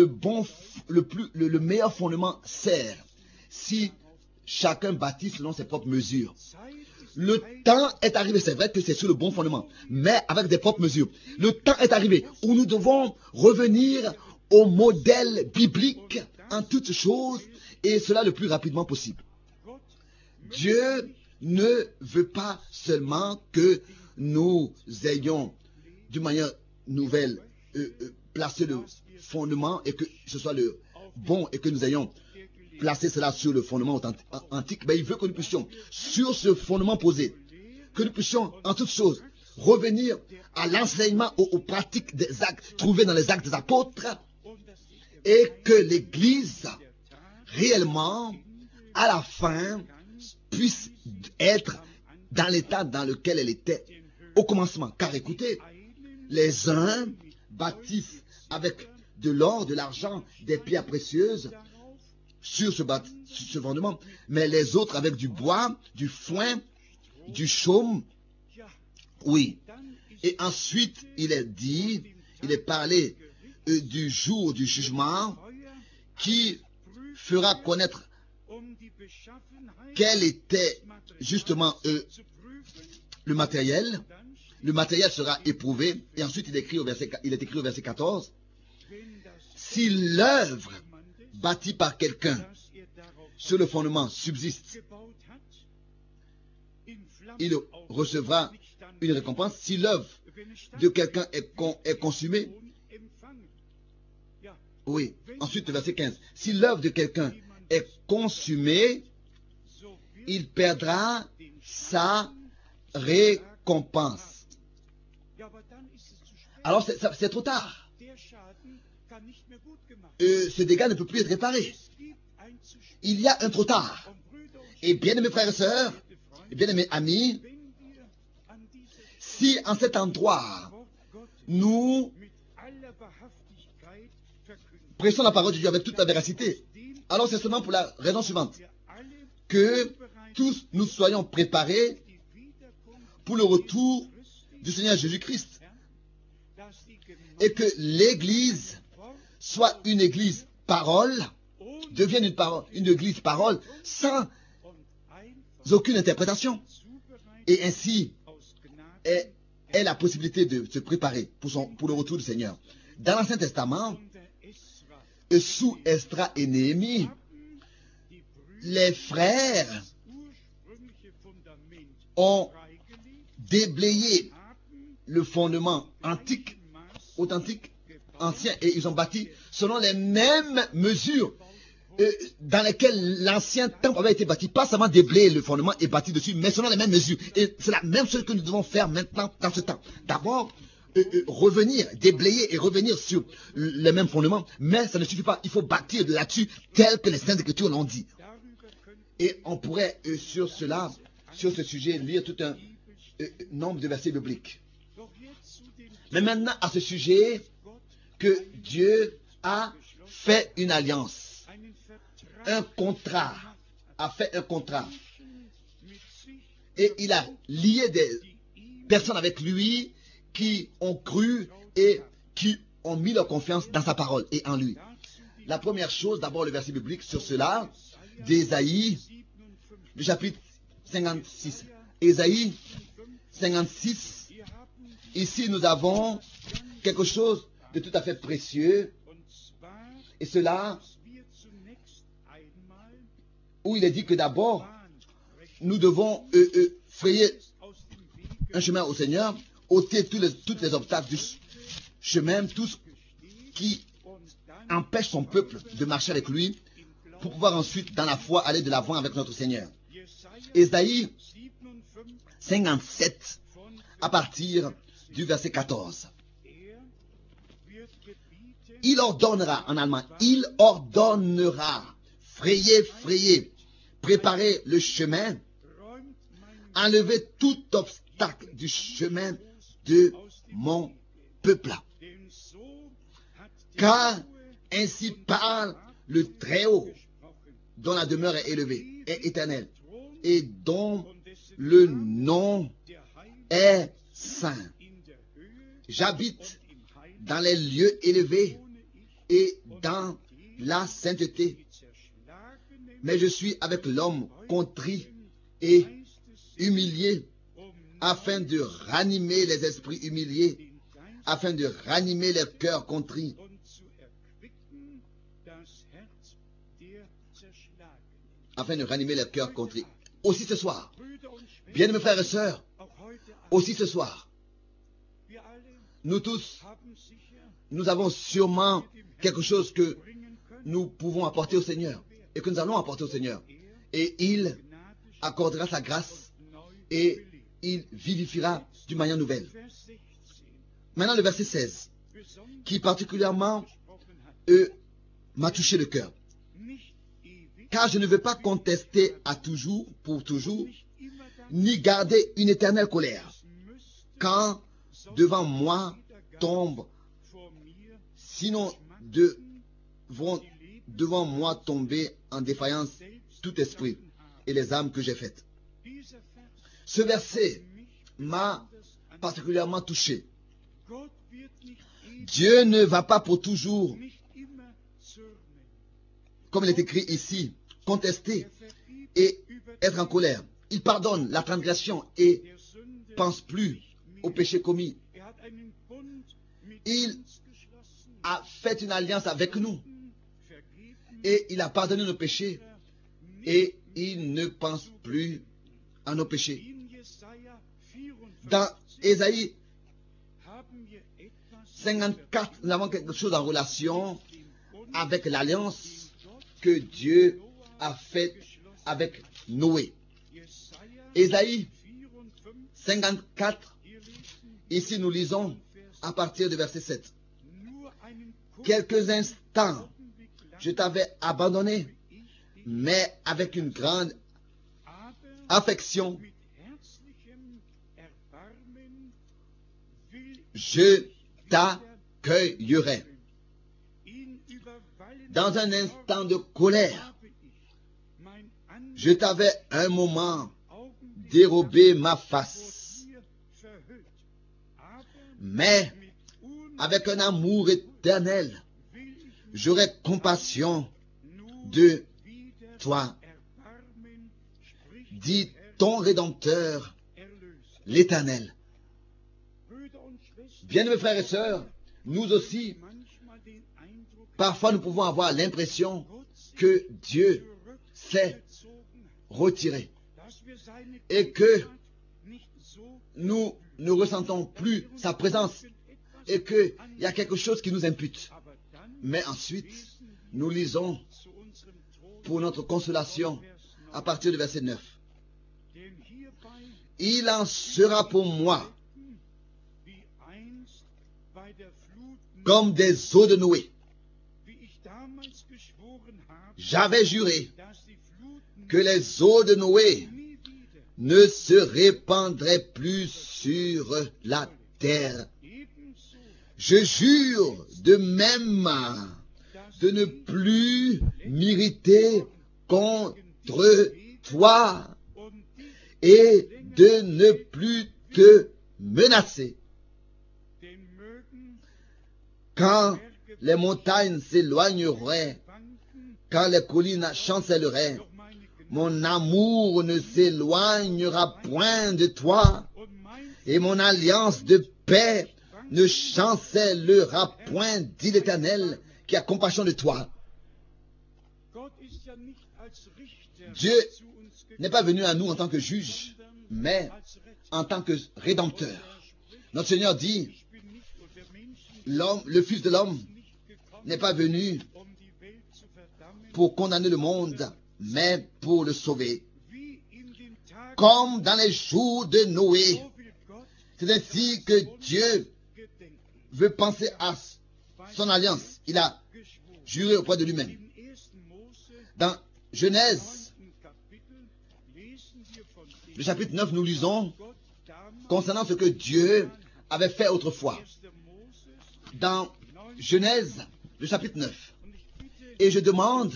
le meilleur fondement sert si chacun bâtit selon ses propres mesures? Le temps est arrivé, c'est vrai que c'est sur le bon fondement, mais avec des propres mesures. Le temps est arrivé où nous devons revenir au modèle biblique en toutes choses, et cela le plus rapidement possible. Dieu ne veut pas seulement que nous ayons d'une manière nouvelle placé le fondement et que ce soit le bon et que nous ayons placé cela sur le fondement antique, mais il veut que nous puissions, sur ce fondement posé, que nous puissions en toutes choses revenir à l'enseignement, aux pratiques des actes trouvés dans les actes des apôtres, et que l'Église réellement à la fin puisse être dans l'état dans lequel elle était au commencement. Car écoutez, les uns bâtissent avec de l'or, de l'argent, des pierres précieuses sur ce fondement, mais les autres avec du bois, du foin, du chaume. Oui. Et ensuite, il est parlé du jour du jugement qui fera connaître quel était justement le matériel. Le matériel sera éprouvé. Et ensuite, il est écrit au verset 14. Si l'œuvre bâtie par quelqu'un sur le fondement subsiste, il recevra une récompense. Si l'œuvre de quelqu'un est consumée, oui. Ensuite, le verset 15. Si l'œuvre de quelqu'un est consumée, il perdra sa récompense. Alors, c'est trop tard. Ce dégât ne peut plus être réparé. Il y a un trop tard. Et bien aimés frères et sœurs, et bien aimés amis, si en cet endroit, nous prêchons la parole de Dieu avec toute la véracité, alors c'est seulement pour la raison suivante, que tous nous soyons préparés pour le retour du Seigneur Jésus-Christ, et que l'Église soit une Église parole, devienne une Église parole sans aucune interprétation, et ainsi ait la possibilité de se préparer pour le retour du Seigneur. Dans l'Ancien Testament, sous Esdras et Néhémie, les frères ont déblayé le fondement authentique, ancien, et ils ont bâti selon les mêmes mesures dans lesquelles l'ancien temple avait été bâti. Pas seulement déblayer le fondement et bâti dessus, mais selon les mêmes mesures. Et c'est la même chose que nous devons faire maintenant dans ce temps. D'abord, revenir, déblayer et revenir sur les mêmes fondements, mais ça ne suffit pas. Il faut bâtir là-dessus tel que les Saintes Écritures l'ont dit. Et on pourrait sur ce sujet, lire tout un nombre de versets bibliques. Mais maintenant, à ce sujet, que Dieu a fait une alliance, a fait un contrat. Et il a lié des personnes avec lui qui ont cru et qui ont mis leur confiance dans sa parole et en lui. La première chose, d'abord le verset biblique sur cela, d'Ésaïe, du chapitre 56. Ésaïe 56, ici nous avons quelque chose de tout à fait précieux, et cela, où il est dit que d'abord, nous devons frayer un chemin au Seigneur, ôter tous les obstacles du chemin, tout ce qui empêche son peuple de marcher avec lui, pour pouvoir ensuite, dans la foi, aller de l'avant avec notre Seigneur. Ésaïe 57, à partir du verset 14. Il ordonnera, en allemand, il ordonnera, frayez, préparez le chemin, enlevez tout obstacle du chemin de mon peuple. Car ainsi parle le Très-Haut, dont la demeure est élevée, est éternelle, et dont le nom est saint. J'habite dans les lieux élevés et dans la sainteté, mais je suis avec l'homme contrit et humilié, afin de ranimer les esprits humiliés, afin de ranimer les cœurs contrits, afin de ranimer les cœurs contrits. Aussi ce soir, bien mes frères et sœurs, aussi ce soir, nous tous, nous avons sûrement quelque chose que nous pouvons apporter au Seigneur et que nous allons apporter au Seigneur. Et il accordera sa grâce et il vivifiera d'une manière nouvelle. Maintenant, le verset 16, qui particulièrement m'a touché le cœur. Car je ne veux pas contester à toujours, pour toujours, ni garder une éternelle colère, quand devant moi tombe, sinon devront devant moi tomber en défaillance tout esprit et les âmes que j'ai faites. Ce verset m'a particulièrement touché. Dieu ne va pas pour toujours, comme il est écrit ici, contester et être en colère. Il pardonne la transgression et pense plus au péché commis. Il a fait une alliance avec nous et il a pardonné nos péchés et il ne pense plus à nos péchés. Dans Ésaïe 54, nous avons quelque chose en relation avec l'alliance que Dieu a faite avec Noé. Ésaïe 54, ici nous lisons à partir du verset 7. Quelques instants, je t'avais abandonné, mais avec une grande affection, je t'accueillerai. Dans un instant de colère, je t'avais un moment dérobé ma face, mais avec un amour éternel, j'aurai compassion de toi, dit ton Rédempteur, l'Éternel. Bien mes frères et sœurs, nous aussi, parfois nous pouvons avoir l'impression que Dieu s'est retiré et que nous ne ressentons plus sa présence et qu'il y a quelque chose qui nous impute. Mais ensuite, nous lisons pour notre consolation à partir du verset 9. Il en sera pour moi comme des eaux de Noé. J'avais juré que les eaux de Noé ne se répandraient plus sur la terre. Je jure de même de ne plus m'irriter contre toi et de ne plus te menacer. Quand les montagnes s'éloigneraient, quand les collines chancelleraient, mon amour ne s'éloignera point de toi, et mon alliance de paix ne chancellera point, dit l'Éternel, qui a compassion de toi. Dieu n'est pas venu à nous en tant que juge, mais en tant que rédempteur. Notre Seigneur dit, le Fils de l'homme n'est pas venu pour condamner le monde, mais pour le sauver. Comme dans les jours de Noé, c'est ainsi que Dieu veut penser à son alliance. Il a juré auprès de lui-même. Dans Genèse, le chapitre 9, nous lisons concernant ce que Dieu avait fait autrefois. Dans Genèse, le chapitre 9. Et je demande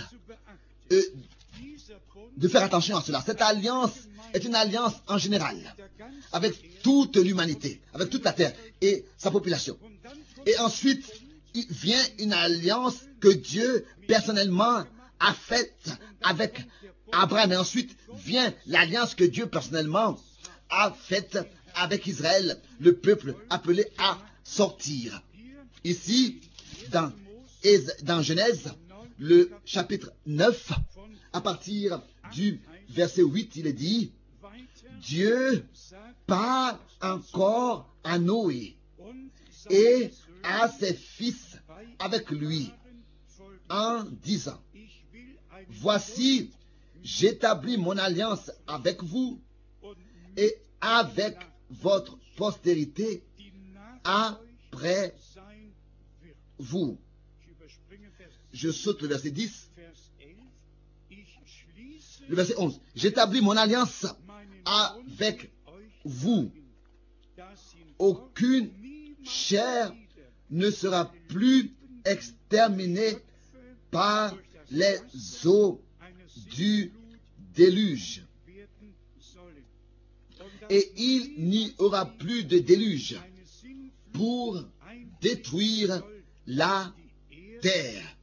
de faire attention à cela. Cette alliance est une alliance en général, avec toute l'humanité, avec toute la terre et sa population. Et ensuite, il vient une alliance que Dieu personnellement a faite avec Abraham. Et ensuite vient l'alliance que Dieu personnellement a faite avec Israël, le peuple appelé à sortir. Ici, dans Genèse, le chapitre 9, à partir du verset 8, il est dit, Dieu parle encore à Noé et à ses fils avec lui en disant, voici, j'établis mon alliance avec vous et avec votre postérité après vous. Je saute le verset 10. Le verset 11. J'établis mon alliance avec vous. Aucune chair ne sera plus exterminée par les eaux du déluge. Et il n'y aura plus de déluge pour détruire la terre.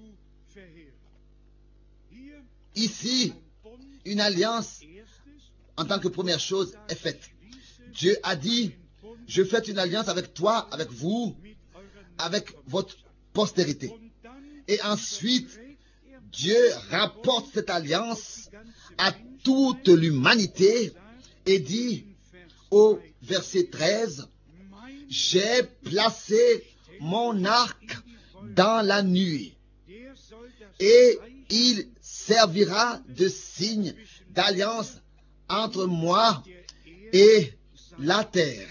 Ici, une alliance, en tant que première chose, est faite. Dieu a dit, je fais une alliance avec toi, avec vous, avec votre postérité. Et ensuite, Dieu rapporte cette alliance à toute l'humanité et dit au verset 13, j'ai placé mon arc dans la nuit et il servira de signe d'alliance entre moi et la terre.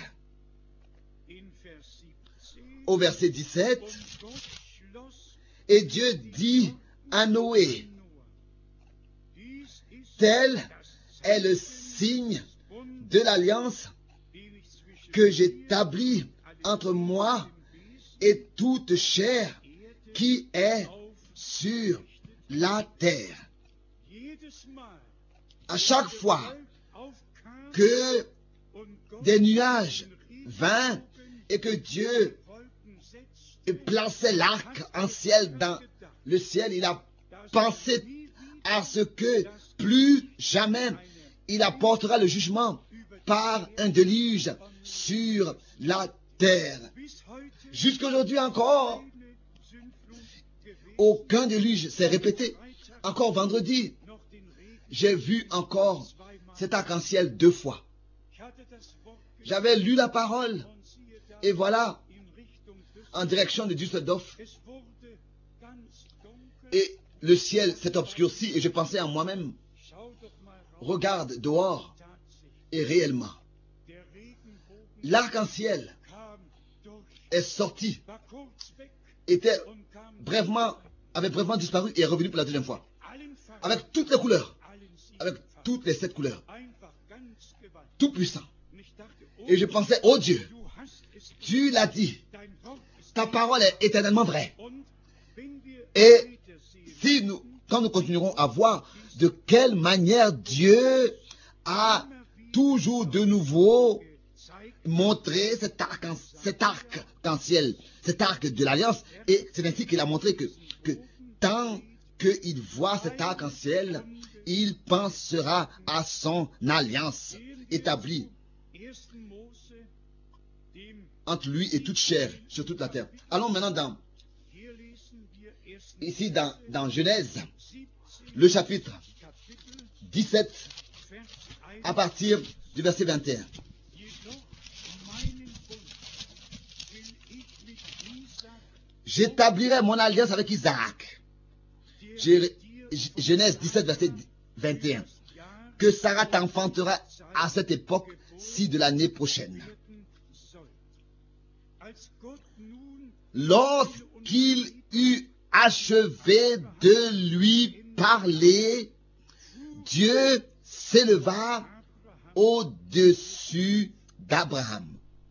Au verset 17, et Dieu dit à Noé, tel est le signe de l'alliance que j'établis entre moi et toute chair qui est sur la terre. À chaque fois que des nuages vinrent et que Dieu plaçait l'arc en ciel dans le ciel, il a pensé à ce que plus jamais il apportera le jugement par un déluge sur la terre. Jusqu'aujourd'hui encore, aucun déluge s'est répété. Encore vendredi, j'ai vu encore cet arc-en-ciel 2 fois. J'avais lu la parole et voilà, en direction de Düsseldorf, et le ciel s'est obscurci et je pensais à moi-même, regarde dehors et réellement, l'arc-en-ciel est sorti, avait brièvement disparu et est revenu pour la deuxième fois, avec toutes les couleurs, avec toutes les 7 couleurs, tout puissant. Et je pensais, oh Dieu, tu l'as dit, ta parole est éternellement vraie. Et quand nous continuerons à voir de quelle manière Dieu a toujours de nouveau montré cet arc-en-ciel, cet arc de l'alliance, et c'est ainsi qu'il a montré que tant qu'il voit cet arc-en-ciel, il pensera à son alliance établie entre lui et toute chair sur toute la terre. Allons maintenant ici dans Genèse, le chapitre 17, à partir du verset 21. J'établirai mon alliance avec Isaac. Genèse 17, verset 21. Que Sarah t'enfantera à cette époque-ci de l'année prochaine. Lorsqu'il eut achevé de lui parler, Dieu s'éleva au-dessus d'Abraham.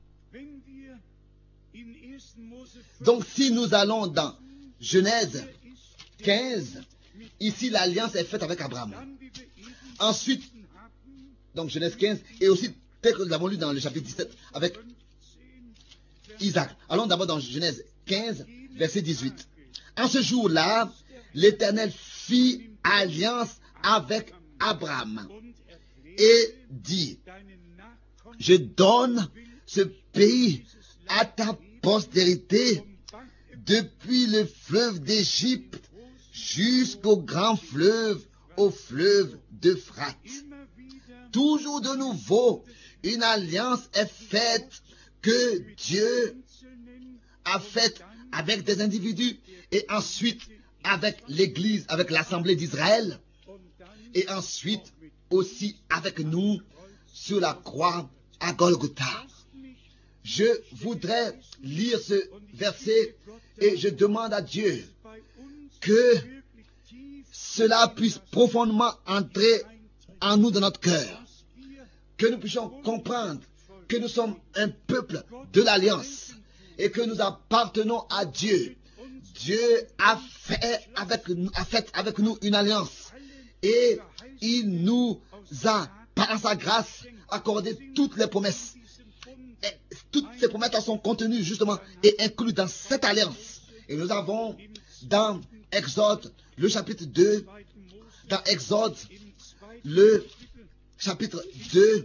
Donc si nous allons dans Genèse 15, ici l'alliance est faite avec Abraham. Ensuite, donc Genèse 15, et aussi tel que nous l'avons lu dans le chapitre 17 avec Isaac. Allons d'abord dans Genèse 15, verset 18. En ce jour-là, l'Éternel fit alliance avec Abraham et dit, je donne ce pays à ta postérité depuis le fleuve d'Égypte jusqu'au grand fleuve, au fleuve d'Euphrate. Toujours de nouveau, une alliance est faite que Dieu a faite avec des individus et ensuite avec l'Église, avec l'Assemblée d'Israël et ensuite aussi avec nous sur la croix à Golgotha. Je voudrais lire ce verset et je demande à Dieu que cela puisse profondément entrer en nous, dans notre cœur, que nous puissions comprendre que nous sommes un peuple de l'Alliance et que nous appartenons à Dieu. Dieu a fait avec nous une alliance et il nous a, par sa grâce, accordé toutes les promesses. Et toutes ces promesses sont contenues justement et incluses dans cette alliance. Et nous avons dans Exode, le chapitre 2, dans Exode, le chapitre 2,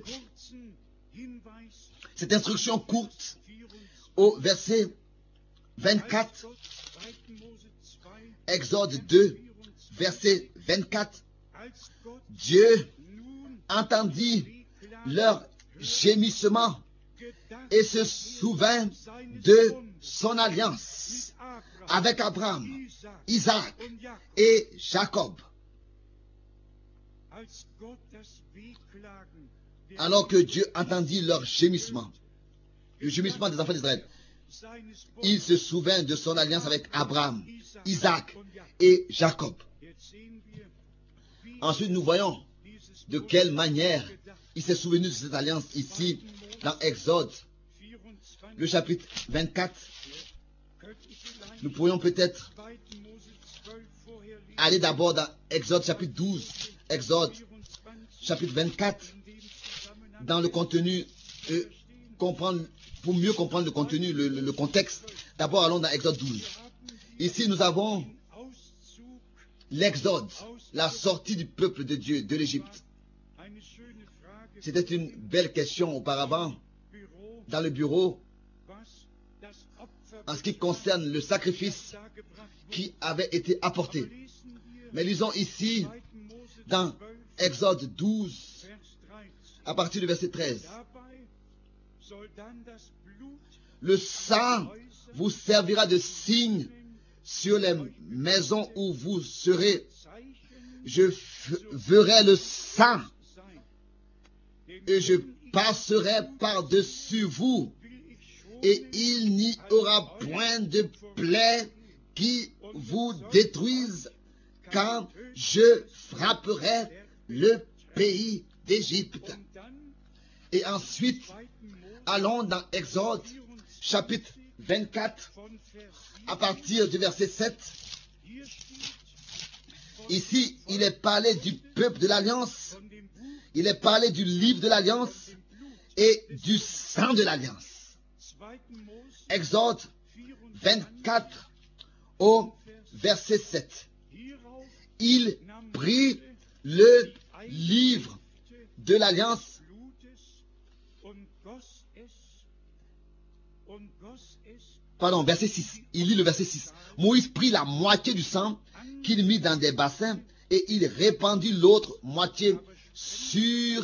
cette instruction courte au verset 24, Exode 2, verset 24, Dieu entendit leur gémissement et se souvint de son alliance avec Abraham, Isaac et Jacob. Alors que Dieu entendit leur gémissement, le gémissement des enfants d'Israël, il se souvint de son alliance avec Abraham, Isaac et Jacob. Ensuite, nous voyons de quelle manière il s'est souvenu de cette alliance ici dans Exode, le chapitre 24. Nous pourrions peut-être aller d'abord dans Exode chapitre 12, Exode chapitre 24, dans le contenu, pour mieux comprendre le contenu, le contexte. D'abord, allons dans Exode 12. Ici, nous avons l'exode, la sortie du peuple de Dieu de l'Égypte. C'était une belle question auparavant dans le bureau en ce qui concerne le sacrifice qui avait été apporté. Mais lisons ici dans Exode 12 à partir du verset 13. Le sang vous servira de signe sur les maisons où vous serez. Je verrai le sang et je passerai par-dessus vous, et il n'y aura point de plaie qui vous détruise quand je frapperai le pays d'Égypte. Et ensuite, allons dans Exode, chapitre 24, à partir du verset 7. Ici, il est parlé du peuple de l'Alliance, il est parlé du livre de l'Alliance et du sang de l'Alliance. Exode 24 au verset 7. Il prit le livre de l'Alliance verset 6. Il lit le verset 6. Moïse prit la moitié du sang qu'il mit dans des bassins et il répandit l'autre moitié sur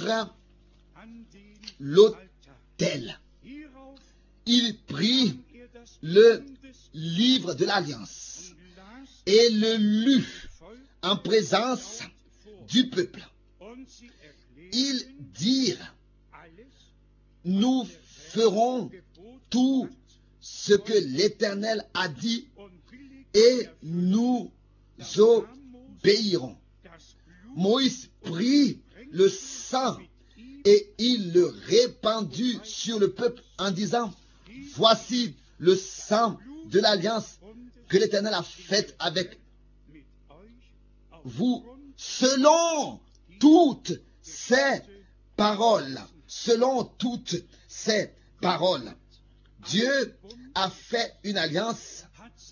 l'autel. Il prit le livre de l'Alliance et le lut en présence du peuple. Ils dirent: nous ferons tout ce que l'Éternel a dit et nous obéirons. Moïse prit le sang et il le répandit sur le peuple en disant: voici le sang de l'alliance que l'Éternel a faite avec vous selon toutes ces paroles. Selon toutes ces paroles. Dieu a fait une alliance.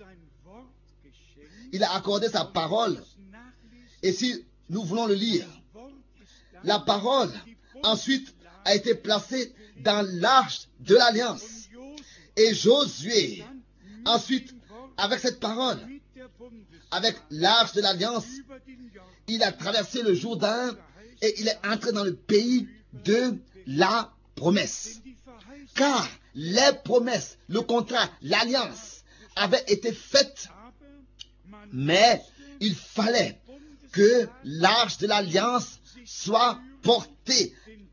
Il a accordé sa parole. Et si nous voulons le lire, la parole ensuite a été placée dans l'arche de l'alliance. Et Josué, ensuite, avec cette parole, avec l'arche de l'Alliance, il a traversé le Jourdain et il est entré dans le pays de la promesse. Car les promesses, le contrat, l'alliance avaient été faites, mais il fallait que l'arche de l'alliance soit portée.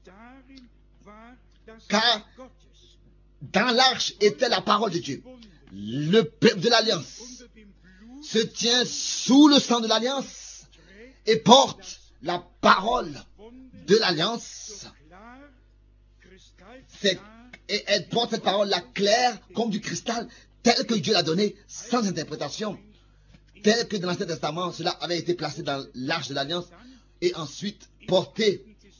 Car dans l'arche était la parole de Dieu. Le peuple de l'alliance se tient sous le sang de l'alliance et porte la parole de l'alliance. Et elle porte cette parole-là claire comme du cristal, telle que Dieu l'a donnée, sans interprétation, telle que dans l'Ancien Testament, cela avait été placé dans l'arche de l'Alliance et ensuite porté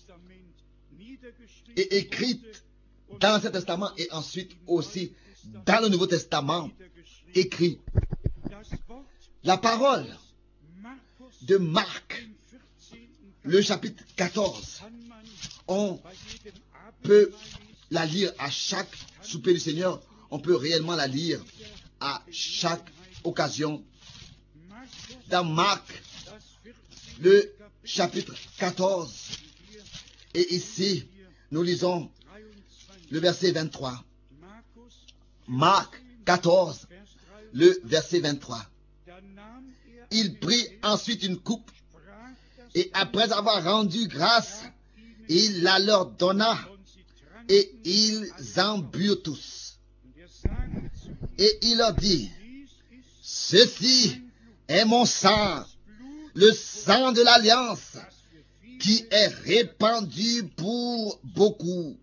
et écrite dans l'Ancien Testament et ensuite aussi dans le Nouveau Testament, écrit. La parole de Marc, le chapitre 14, on peut la lire à chaque souper du Seigneur, on peut réellement la lire à chaque occasion. Dans Marc, le chapitre 14, et ici, nous lisons le verset 23. Marc 14, le verset 23. Il prit ensuite une coupe, et après avoir rendu grâce, il la leur donna, et ils en burent tous. Et il leur dit, ceci est mon sang, le sang de l'alliance, qui est répandu pour beaucoup.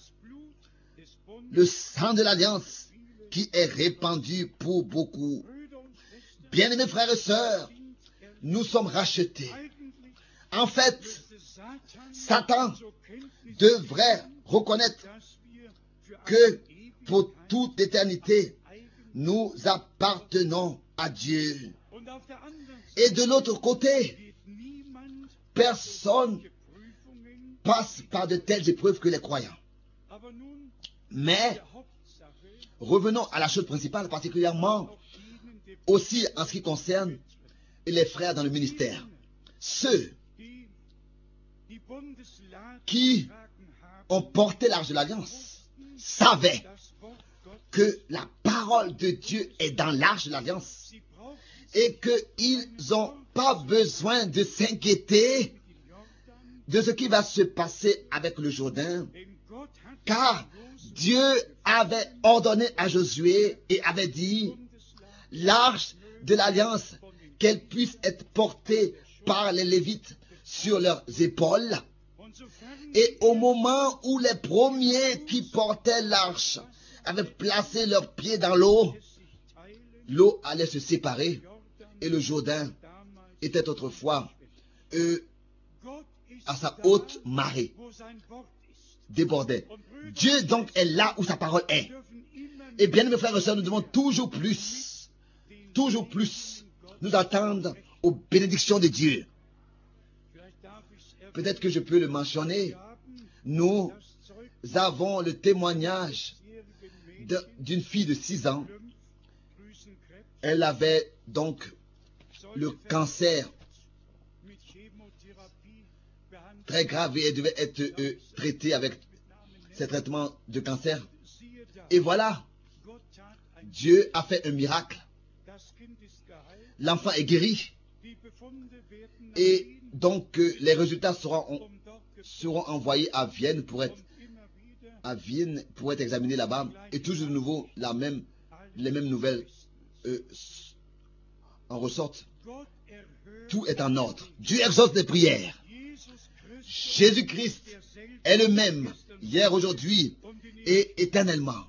Le sang de l'alliance qui est répandu pour beaucoup. Bien-aimés frères et sœurs, nous sommes rachetés. En fait, Satan devrait reconnaître que pour toute éternité, nous appartenons à Dieu. Et de l'autre côté, personne passe par de telles épreuves que les croyants. Mais revenons à la chose principale, particulièrement aussi en ce qui concerne les frères dans le ministère. Ceux qui ont porté l'arche de l'Alliance savaient que la parole de Dieu est dans l'arche de l'Alliance et qu'ils n'ont pas besoin de s'inquiéter de ce qui va se passer avec le Jourdain, car Dieu avait ordonné à Josué et avait dit, l'arche de l'Alliance, qu'elle puisse être portée par les Lévites sur leurs épaules. Et au moment où les premiers qui portaient l'arche avaient placé leurs pieds dans l'eau, l'eau allait se séparer et le Jourdain était autrefois à sa haute marée, débordait. Dieu donc est là où sa parole est. Et bien, mes frères et sœurs, nous devons toujours plus nous attendre aux bénédictions de Dieu. Peut-être que je peux le mentionner. Nous avons le témoignage d'une fille de 6 ans. Elle avait donc le cancer très grave et elle devait être traitée avec ces traitements de cancer. Et voilà, Dieu a fait un miracle. L'enfant est guéri. Et donc les résultats seront envoyés à Vienne pour être examinés là-bas. Et toujours de nouveau, les mêmes nouvelles en ressortent. Tout est en ordre. Dieu exauce les prières. Jésus-Christ est le même, hier, aujourd'hui et éternellement.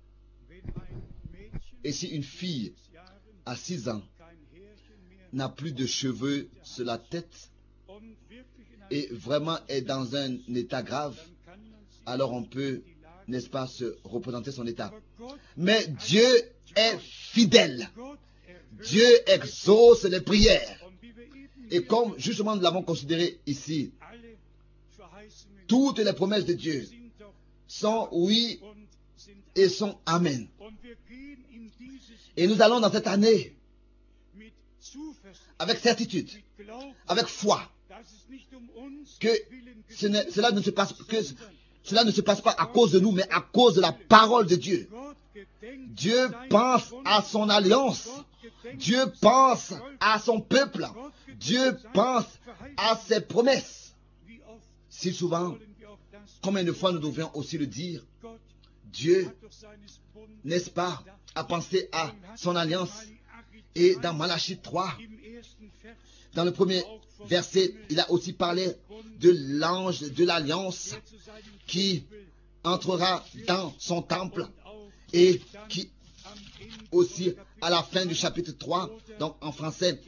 Et si une fille à 6 ans n'a plus de cheveux sur la tête et vraiment est dans un état grave, alors on peut, n'est-ce pas, se représenter son état. Mais Dieu est fidèle. Dieu exauce les prières. Et comme justement nous l'avons considéré ici, toutes les promesses de Dieu sont oui et sont amen. Et nous allons dans cette année avec certitude, avec foi, que cela ne se passe pas à cause de nous, mais à cause de la parole de Dieu. Dieu pense à son alliance. Dieu pense à son peuple. Dieu pense à ses promesses. Si souvent, combien de fois nous devrions aussi le dire, Dieu, n'est-ce pas, a pensé à son alliance. Et dans Malachie 3, dans le premier verset, il a aussi parlé de l'ange de l'alliance qui entrera dans son temple et qui aussi à la fin du chapitre 3, donc en français,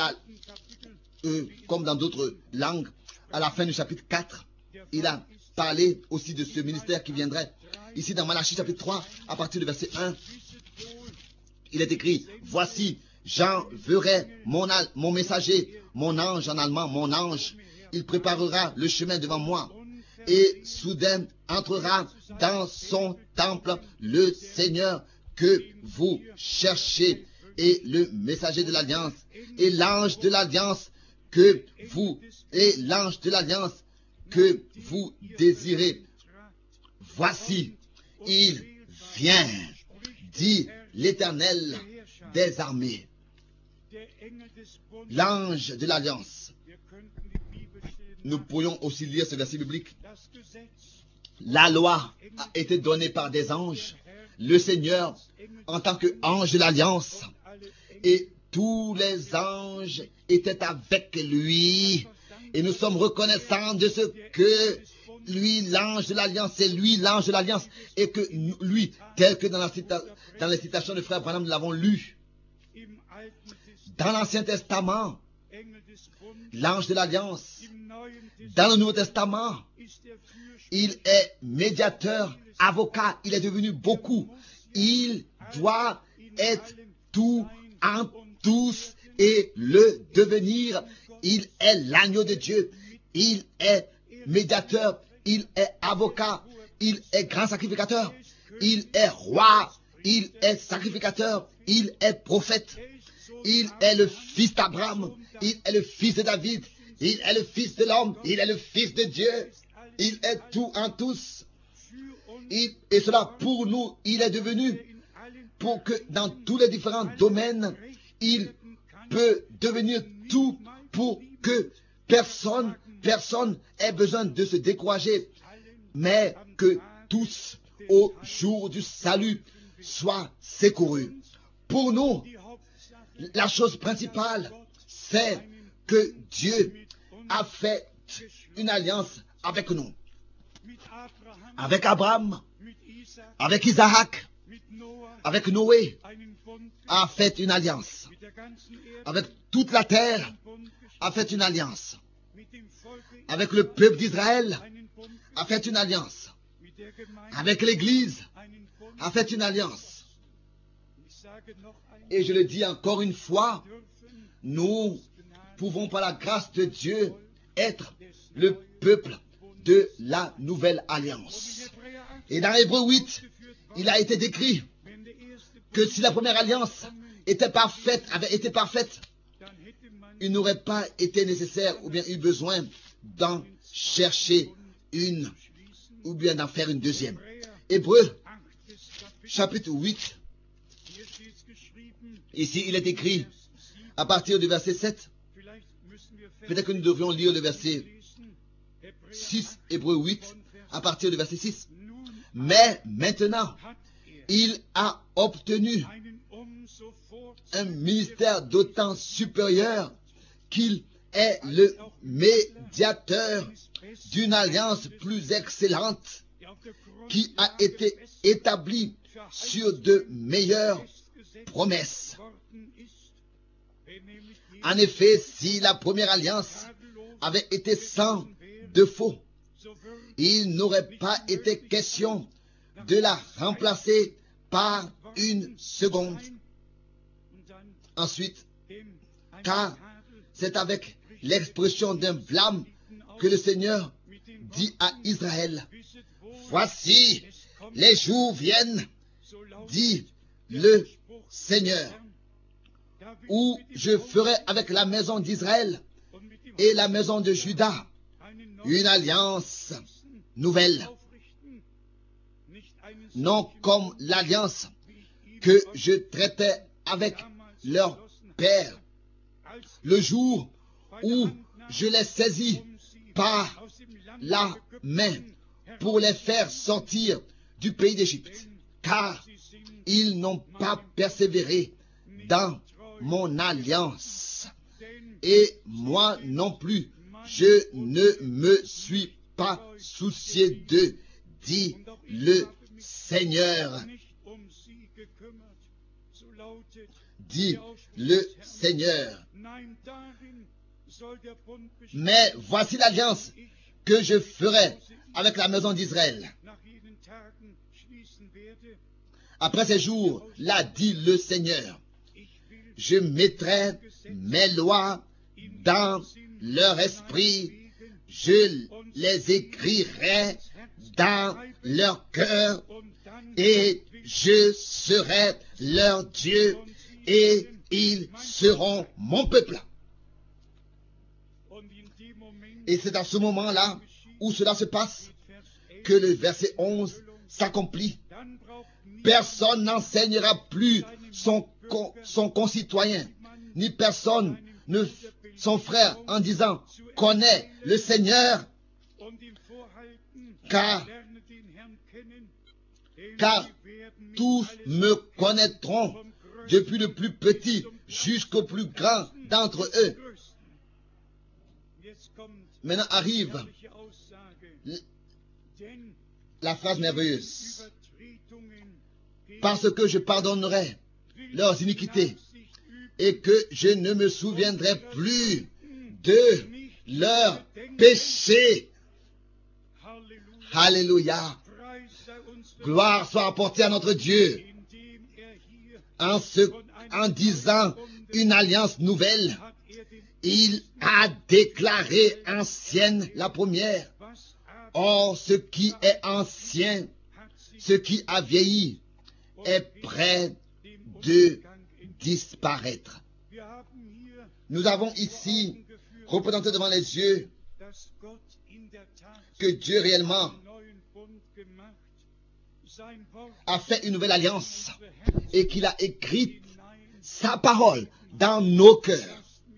comme dans d'autres langues, à la fin du chapitre 4, il a parlé aussi de ce ministère qui viendrait. Ici dans Malachie chapitre 3, à partir du verset 1, il est écrit, « Voici, j'enverrai mon messager, mon ange en allemand, mon ange. Il préparera le chemin devant moi. Et soudain entrera dans son temple le Seigneur que vous cherchez et le messager de l'alliance et l'ange de l'alliance que vous désirez. Voici, il vient, dit l'Éternel des armées. » L'ange de l'alliance. Nous pourrions aussi lire ce verset biblique. La loi a été donnée par des anges. Le Seigneur, en tant qu'ange de l'alliance, et tous les anges étaient avec lui. Et nous sommes reconnaissants de ce que lui, l'ange de l'alliance, c'est lui, l'ange de l'alliance, et que lui, tel que dans les citations de frère Branham, nous l'avons lu. Dans l'Ancien Testament, l'ange de l'alliance. Dans le Nouveau Testament, il est médiateur, avocat, il est devenu beaucoup. Il doit être tout en tous et le devenir. Il est l'agneau de Dieu. Il est médiateur, il est avocat, il est grand sacrificateur, il est roi, il est sacrificateur, il est prophète. Il est le fils d'Abraham, il est le fils de David, il est le fils de l'homme, il est le fils de Dieu, il est tout en tous. Et cela pour nous, il est devenu, pour que dans tous les différents domaines, il peut devenir tout pour que personne ait besoin de se décourager, mais que tous, au jour du salut, soient secourus. Pour nous, la chose principale, c'est que Dieu a fait une alliance avec nous. Avec Abraham, avec Isaac, avec Noé, a fait une alliance. Avec toute la terre, a fait une alliance. Avec le peuple d'Israël, a fait une alliance. Avec l'Église, a fait une alliance. Et je le dis encore une fois, nous pouvons par la grâce de Dieu être le peuple de la nouvelle alliance. Et dans Hébreux 8, il a été décrit que si la première alliance avait été parfaite, il n'aurait pas été nécessaire ou bien eu besoin d'en chercher une ou bien d'en faire une deuxième. Hébreux chapitre 8, ici il est écrit à partir du verset 7. Peut-être que nous devrions lire le verset 6, Hébreux 8, à partir du verset 6. Mais maintenant, il a obtenu un ministère d'autant supérieur qu'il est le médiateur d'une alliance plus excellente qui a été établie sur de meilleures promesses. En effet, si la première alliance avait été sans défaut, il n'aurait pas été question de la remplacer par une seconde. Ensuite, car c'est avec l'expression d'un blâme que le Seigneur dit à Israël, « Voici, les jours viennent, dit le Seigneur, où je ferai avec la maison d'Israël et la maison de Juda une alliance nouvelle, non comme l'alliance que je traitais avec leur père le jour où je les saisis par la main pour les faire sortir du pays d'Égypte, car ils n'ont pas persévéré dans mon alliance. Et moi non plus, je ne me suis pas soucié d'eux, dit le Seigneur. Dit le Seigneur. Mais voici l'alliance que je ferai avec la maison d'Israël. Après ces jours, là dit le Seigneur, je mettrai mes lois dans leur esprit, je les écrirai dans leur cœur, et je serai leur Dieu, et ils seront mon peuple. Et c'est à ce moment-là où cela se passe que le verset 11 s'accomplit. Personne n'enseignera plus son concitoyen, ni personne son frère en disant « Connais le Seigneur », car tous me connaîtront, depuis le plus petit jusqu'au plus grand d'entre eux. Maintenant arrive la phrase merveilleuse. Parce que je pardonnerai leurs iniquités et que je ne me souviendrai plus de leurs péchés. Alléluia. Gloire soit apportée à notre Dieu en disant une alliance nouvelle. Il a déclaré ancienne la première. Or, ce qui est ancien, ce qui a vieilli, est près de disparaître. Nous avons ici représenté devant les yeux que Dieu réellement a fait une nouvelle alliance et qu'il a écrit sa parole dans nos cœurs.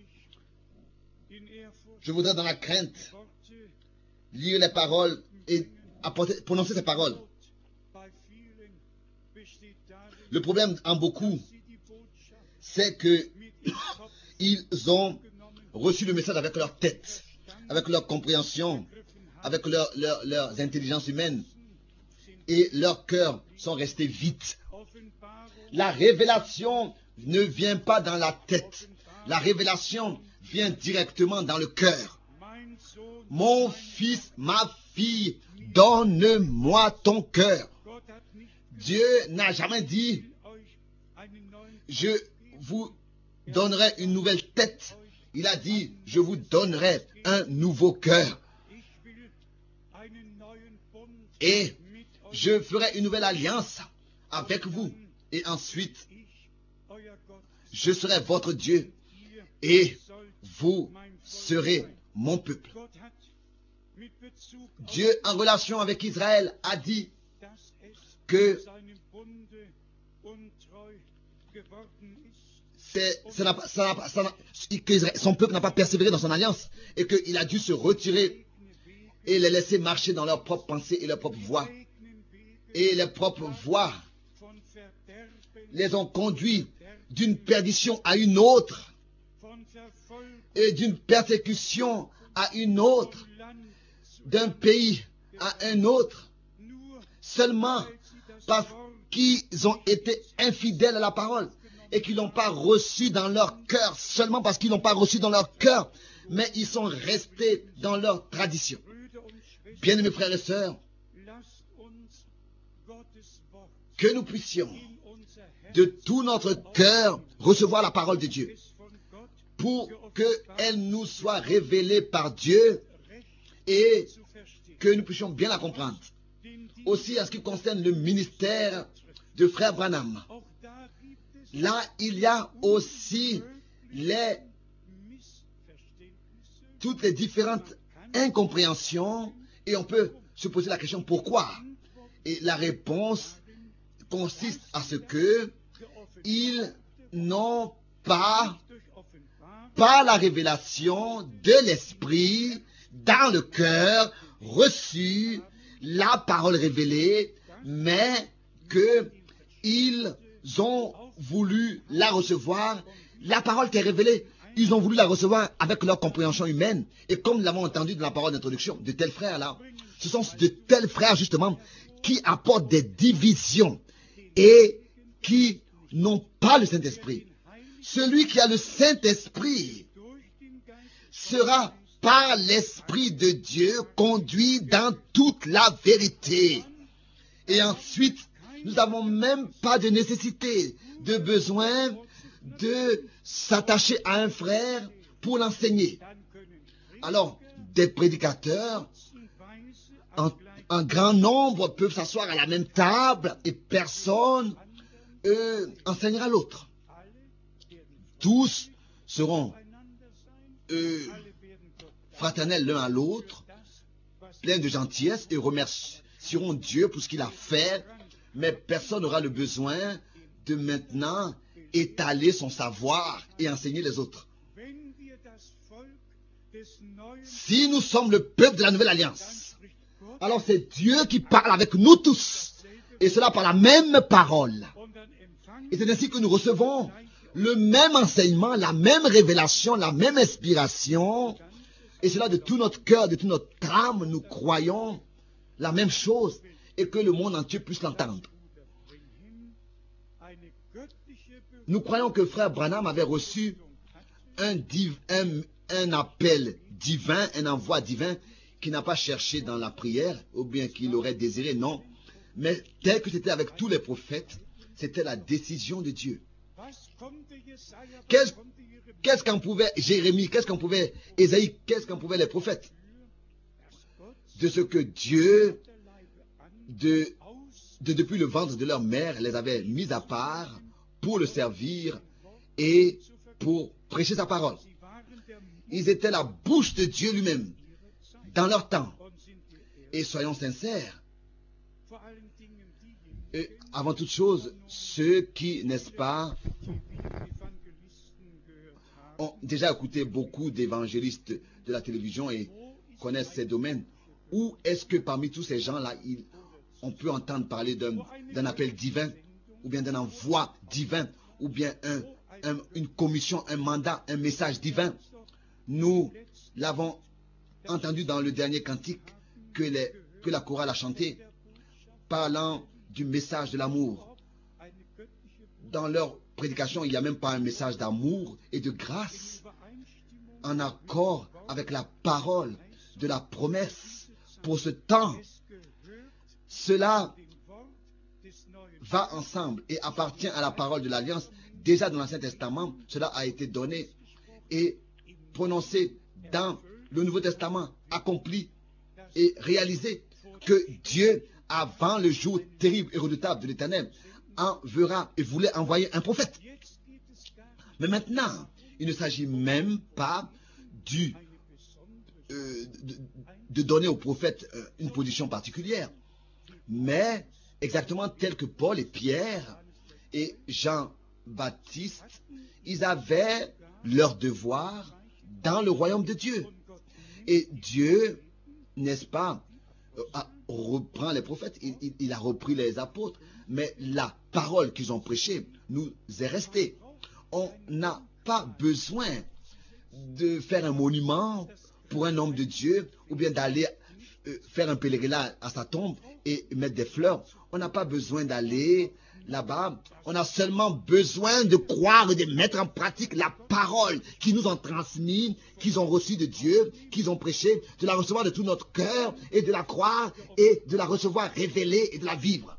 Je voudrais dans la crainte lire les paroles et prononcer ces paroles. Le problème en beaucoup, c'est que ils ont reçu le message avec leur tête, avec leur compréhension, avec leurs intelligences humaines, et leurs cœurs sont restés vides. La révélation ne vient pas dans la tête. La révélation vient directement dans le cœur. Mon fils, ma fille, donne-moi ton cœur. Dieu n'a jamais dit, je vous donnerai une nouvelle tête. Il a dit, je vous donnerai un nouveau cœur. Et je ferai une nouvelle alliance avec vous. Et ensuite, je serai votre Dieu. Et vous serez mon peuple. Dieu, en relation avec Israël, a dit que son peuple n'a pas persévéré dans son alliance et qu'il a dû se retirer et les laisser marcher dans leurs propres pensées et leurs propres voies. Et les propres voies les ont conduits d'une perdition à une autre et d'une persécution à une autre, d'un pays à un autre, seulement parce qu'ils ont été infidèles à la parole et qu'ils n'ont pas reçu dans leur cœur, seulement parce qu'ils n'ont pas reçu dans leur cœur, mais ils sont restés dans leur tradition. Bien-aimés frères et sœurs, que nous puissions de tout notre cœur recevoir la parole de Dieu pour qu'elle nous soit révélée par Dieu et que nous puissions bien la comprendre. Aussi en ce qui concerne le ministère de frère Branham, là, il y a aussi toutes les différentes incompréhensions et on peut se poser la question pourquoi. Et la réponse consiste à ce que ils n'ont pas par la révélation de l'Esprit dans le cœur reçu la parole révélée, mais qu'ils ont voulu la recevoir. La parole qui est révélée, ils ont voulu la recevoir avec leur compréhension humaine. Et comme nous l'avons entendu dans la parole d'introduction, de tels frères-là, ce sont de tels frères justement qui apportent des divisions et qui n'ont pas le Saint-Esprit. Celui qui a le Saint-Esprit sera par l'Esprit de Dieu conduit dans toute la vérité. Et ensuite, nous n'avons même pas de nécessité, de besoin de s'attacher à un frère pour l'enseigner. Alors, des prédicateurs en grand nombre peuvent s'asseoir à la même table et personne enseignera l'autre. Tous seront fraternels l'un à l'autre, pleins de gentillesse et remercieront Dieu pour ce qu'il a fait, mais personne n'aura le besoin de maintenant étaler son savoir et enseigner les autres. Si nous sommes le peuple de la Nouvelle Alliance, alors c'est Dieu qui parle avec nous tous, et cela par la même parole. Et c'est ainsi que nous recevons le même enseignement, la même révélation, la même inspiration, et cela de tout notre cœur, de toute notre âme, nous croyons la même chose, et que le monde entier puisse l'entendre. Nous croyons que frère Branham avait reçu un appel divin, un envoi divin, qu'il n'a pas cherché dans la prière, ou bien qu'il aurait désiré, non. Mais tel que c'était avec tous les prophètes, c'était la décision de Dieu. Qu'est-ce qu'en pouvait Jérémie, qu'est-ce qu'en pouvait Ésaïe, qu'est-ce qu'en pouvaient les prophètes? De ce que Dieu, depuis le ventre de leur mère, les avait mis à part pour le servir et pour prêcher sa parole. Ils étaient la bouche de Dieu lui-même dans leur temps. Et soyons sincères, et avant toute chose, ceux qui, n'est-ce pas, ont déjà écouté beaucoup d'évangélistes de la télévision et connaissent ces domaines, où est-ce que parmi tous ces gens-là, on peut entendre parler d'un appel divin, ou bien d'un envoi divin, ou bien une commission, un mandat, un message divin? Nous l'avons entendu dans le dernier cantique que la chorale a chanté, parlant du message de l'amour. Dans leur prédication, il n'y a même pas un message d'amour et de grâce en accord avec la parole de la promesse pour ce temps. Cela va ensemble et appartient à la parole de l'Alliance. Déjà dans l'Ancien Testament, cela a été donné et prononcé dans le Nouveau Testament, accompli et réalisé que Dieu, avant le jour terrible et redoutable de l'Éternel, enverra et voulait envoyer un prophète. Mais maintenant, il ne s'agit même pas de donner au prophète une position particulière, mais exactement tel que Paul et Pierre et Jean-Baptiste, ils avaient leur devoir dans le royaume de Dieu. Et Dieu, n'est-ce pas, reprend les prophètes, il a repris les apôtres, mais la parole qu'ils ont prêchée nous est restée. On n'a pas besoin de faire un monument pour un homme de Dieu, ou bien d'aller faire un pèlerinage à sa tombe et mettre des fleurs. On n'a pas besoin d'aller là-bas. On a seulement besoin de croire et de mettre en pratique la parole qu'ils nous ont transmise, qu'ils ont reçue de Dieu, qu'ils ont prêché, de la recevoir de tout notre cœur et de la croire et de la recevoir révélée et de la vivre.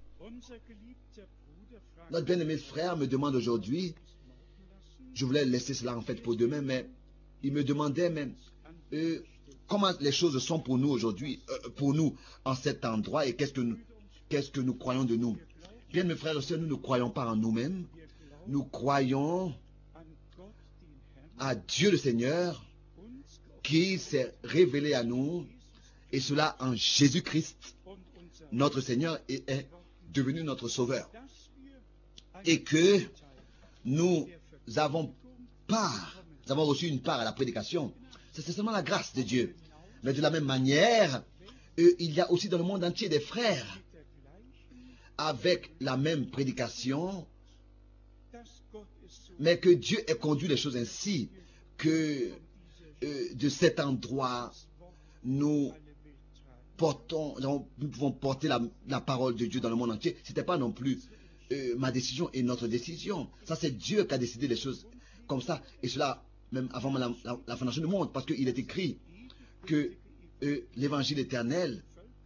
Notre bien-aimé frère me demande aujourd'hui, je voulais laisser cela en fait pour demain, mais il me demandait même comment les choses sont pour nous aujourd'hui, pour nous en cet endroit, et qu'est-ce que nous croyons de nous. Bien, mes frères et sœurs, nous ne croyons pas en nous-mêmes, nous croyons an Gott, den Herrn, à Dieu le Seigneur uns qui s'est révélé à nous, et cela en Jésus-Christ, und unser notre Seigneur, et est devenu notre Sauveur. dass wir Et que Teil nous avons reçu une part à la prédication. C'est seulement la grâce de Dieu. Mais de la même manière, il y a aussi dans le monde entier des frères der gleichen, avec la même prédication, dass Gott es so mais que Dieu ait conduit les choses ainsi, que de cet endroit, nous alle Welt tragen. nous pouvons porter la parole de Dieu dans le monde entier. Ce n'était pas non plus ma décision et notre décision. Ça, c'est Dieu qui a décidé les choses comme ça. Et cela, même avant la fondation du monde, parce qu'il est écrit que l'évangile éternel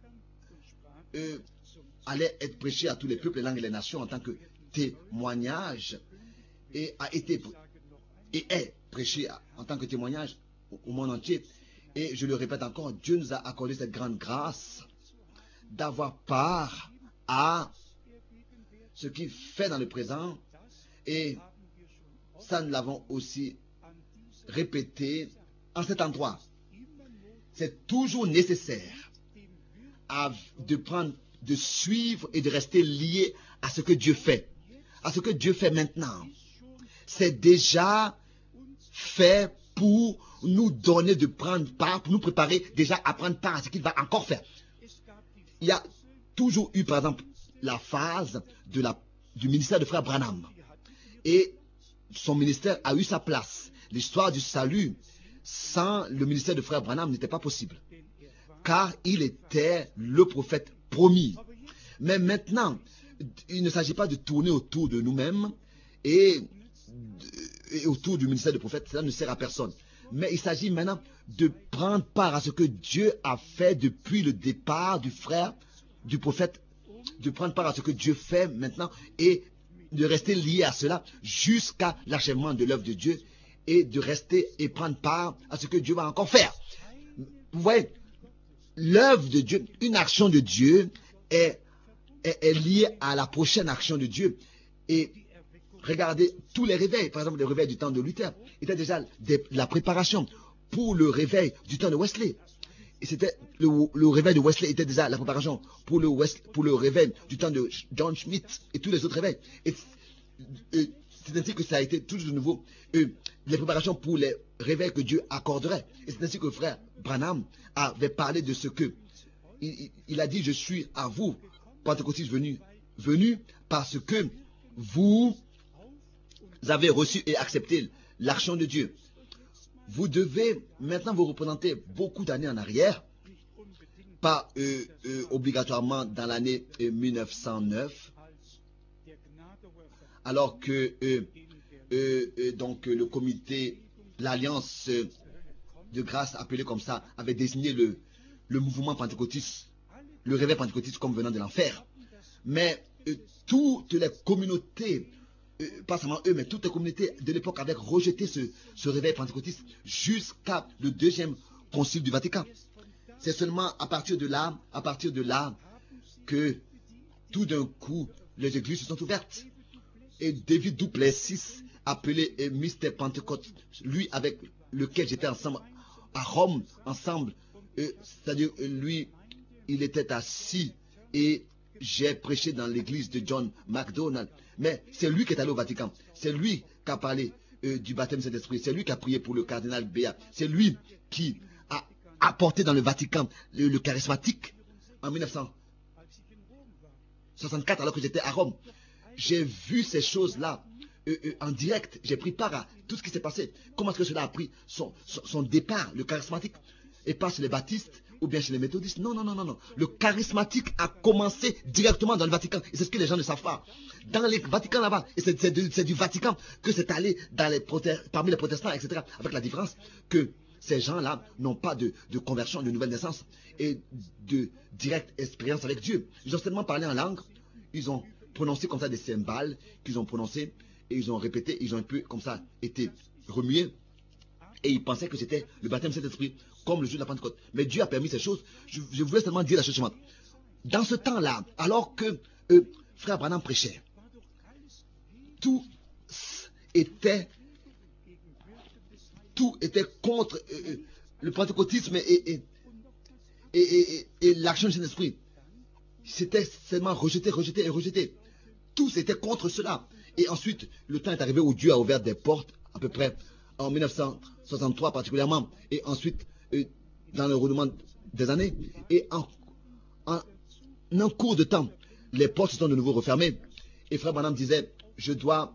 allait être prêché à tous les peuples, les langues et les nations en tant que témoignage et est prêché en tant que témoignage au monde entier. Et je le répète encore, Dieu nous a accordé cette grande grâce d'avoir part à ce qu'il fait dans le présent, et ça nous l'avons aussi répété en cet endroit. C'est toujours nécessaire de suivre et de rester lié à ce que Dieu fait. À ce que Dieu fait maintenant. C'est déjà fait pour nous donner de prendre part, pour nous préparer déjà à prendre part à ce qu'il va encore faire. Il y a toujours eu, par exemple, la phase du ministère de Frère Branham. Et son ministère a eu sa place. L'histoire du salut sans le ministère de Frère Branham n'était pas possible. Car il était le prophète promis. Mais maintenant, il ne s'agit pas de tourner autour de nous-mêmes et autour du ministère de prophète. Cela ne sert à personne. Mais il s'agit maintenant de prendre part à ce que Dieu a fait depuis le départ du frère, du prophète, de prendre part à ce que Dieu fait maintenant et de rester lié à cela jusqu'à l'achèvement de l'œuvre de Dieu et de rester et prendre part à ce que Dieu va encore faire. Vous voyez, l'œuvre de Dieu, une action de Dieu est liée à la prochaine action de Dieu. Et regardez tous les réveils, par exemple le réveil du temps de Luther, était déjà la préparation pour le réveil du temps de Wesley. Et c'était le réveil de Wesley était déjà la préparation pour le réveil du temps de John Schmidt et tous les autres réveils. Et c'est ainsi que ça a été toujours de nouveau les préparations pour les réveils que Dieu accorderait. Et c'est ainsi que le frère Branham avait parlé de ce que il a dit: je suis à vous, pentecôtistes venus parce que vous avez reçu et accepté l'action de Dieu. Vous devez maintenant vous représenter beaucoup d'années en arrière, pas obligatoirement dans l'année 1909, alors que donc le comité, l'alliance de grâce appelée comme ça, avait désigné le mouvement pentecôtiste, le réveil pentecôtiste comme venant de l'enfer. Mais toutes les communautés, pas seulement eux, mais toutes les communautés de l'époque avaient rejeté ce réveil pentecôtiste jusqu'à le deuxième concile du Vatican. C'est seulement à partir de là que tout d'un coup les églises se sont ouvertes. Et David Du Plessis, appelé Mr. Pentecôte, lui avec lequel j'étais ensemble à Rome, ensemble, c'est-à-dire lui, il était assis et j'ai prêché dans l'église de John MacDonald. Mais c'est lui qui est allé au Vatican. C'est lui qui a parlé du baptême de Saint-Esprit. C'est lui qui a prié pour le cardinal Béat. C'est lui qui a apporté dans le Vatican le charismatique en 1964, alors que j'étais à Rome. J'ai vu ces choses-là en direct. J'ai pris part à tout ce qui s'est passé. Comment est-ce que cela a pris son départ, le charismatique, et pas chez les baptistes ou bien chez les méthodistes. Non. Le charismatique a commencé directement dans le Vatican. Et c'est ce que les gens ne savent pas. Dans le Vatican là-bas, et c'est du Vatican que c'est allé parmi les protestants, etc. Avec la différence que ces gens-là n'ont pas de conversion, de nouvelle naissance et de directe expérience avec Dieu. Ils ont seulement parlé en langue. Ils ont prononcé comme ça des cymbales qu'ils ont prononcées et ils ont répété. Ils ont un peu comme ça été remués. Et ils pensaient que c'était le baptême de Saint-Esprit, comme le jour de la Pentecôte. Mais Dieu a permis ces choses. Je voulais seulement dire la chose suivante. Dans ce temps-là, alors que Frère Branham prêchait, tout était, tout était contre le pentecôtisme et l'action du Saint-Esprit. C'était seulement rejeté, rejeté et rejeté. Tous étaient contre cela. Et ensuite, le temps est arrivé où Dieu a ouvert des portes, à peu près en 1963 particulièrement, et ensuite dans le renouvellement des années. Et en un cours de temps, les portes se sont de nouveau refermées. Et Frère Branham disait, je dois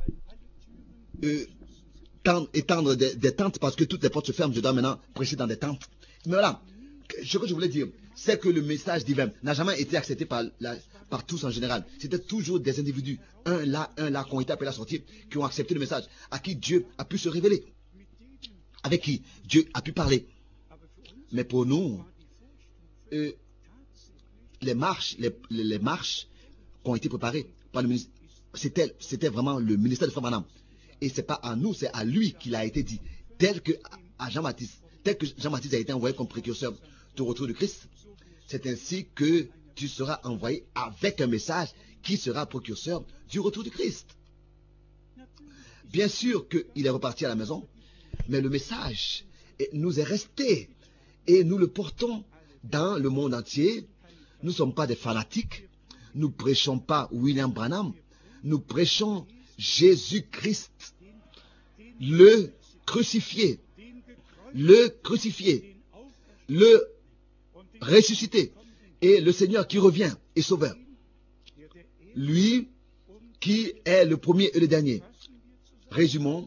étendre des tentes parce que toutes les portes se ferment. Je dois maintenant prêcher dans des tentes. Mais voilà, ce que je voulais dire, c'est que le message divin n'a jamais été accepté par tous en général. C'était toujours des individus, un là, qui ont été appelés à sortir, qui ont accepté le message, à qui Dieu a pu se révéler, avec qui Dieu a pu parler. Mais pour nous, les marches qui ont été préparées par le ministère, c'était vraiment le ministère de Frère Branham. Et ce n'est pas à nous, c'est à lui qu'il a été dit. Tel que Jean-Baptiste a été envoyé comme précurseur du retour de Christ, c'est ainsi que tu seras envoyé avec un message qui sera précurseur du retour de Christ. Bien sûr qu'il est reparti à la maison, mais le message nous est resté et nous le portons dans le monde entier. Nous ne sommes pas des fanatiques, nous ne prêchons pas William Branham, nous prêchons Jésus-Christ, le crucifié, le ressuscité, et le Seigneur qui revient et sauveur. Lui qui est le premier et le dernier. Résumons,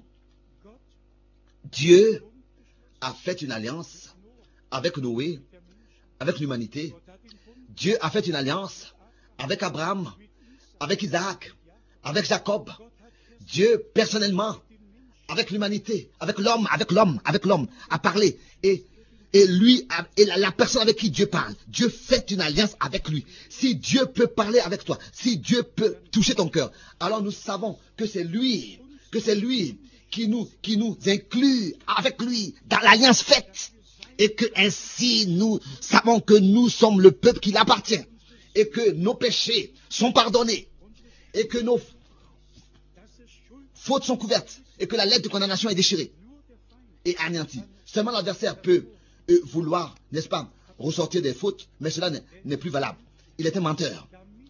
Dieu a fait une alliance avec Noé, avec l'humanité. Dieu a fait une alliance avec Abraham, avec Isaac, avec Jacob. Dieu personnellement, avec l'humanité, avec l'homme, a parlé. Et lui, et la personne avec qui Dieu parle, Dieu fait une alliance avec lui. Si Dieu peut parler avec toi, si Dieu peut toucher ton cœur, alors nous savons que c'est lui qui nous inclut avec lui dans l'alliance faite. Et que ainsi nous savons que nous sommes le peuple qui l'appartient. Et que nos péchés sont pardonnés. Et que nos fautes sont couvertes. Et que la lettre de condamnation est déchirée et anéantie. Seulement l'adversaire peut vouloir, n'est-ce pas, ressortir des fautes, mais cela n'est plus valable. Il est un menteur.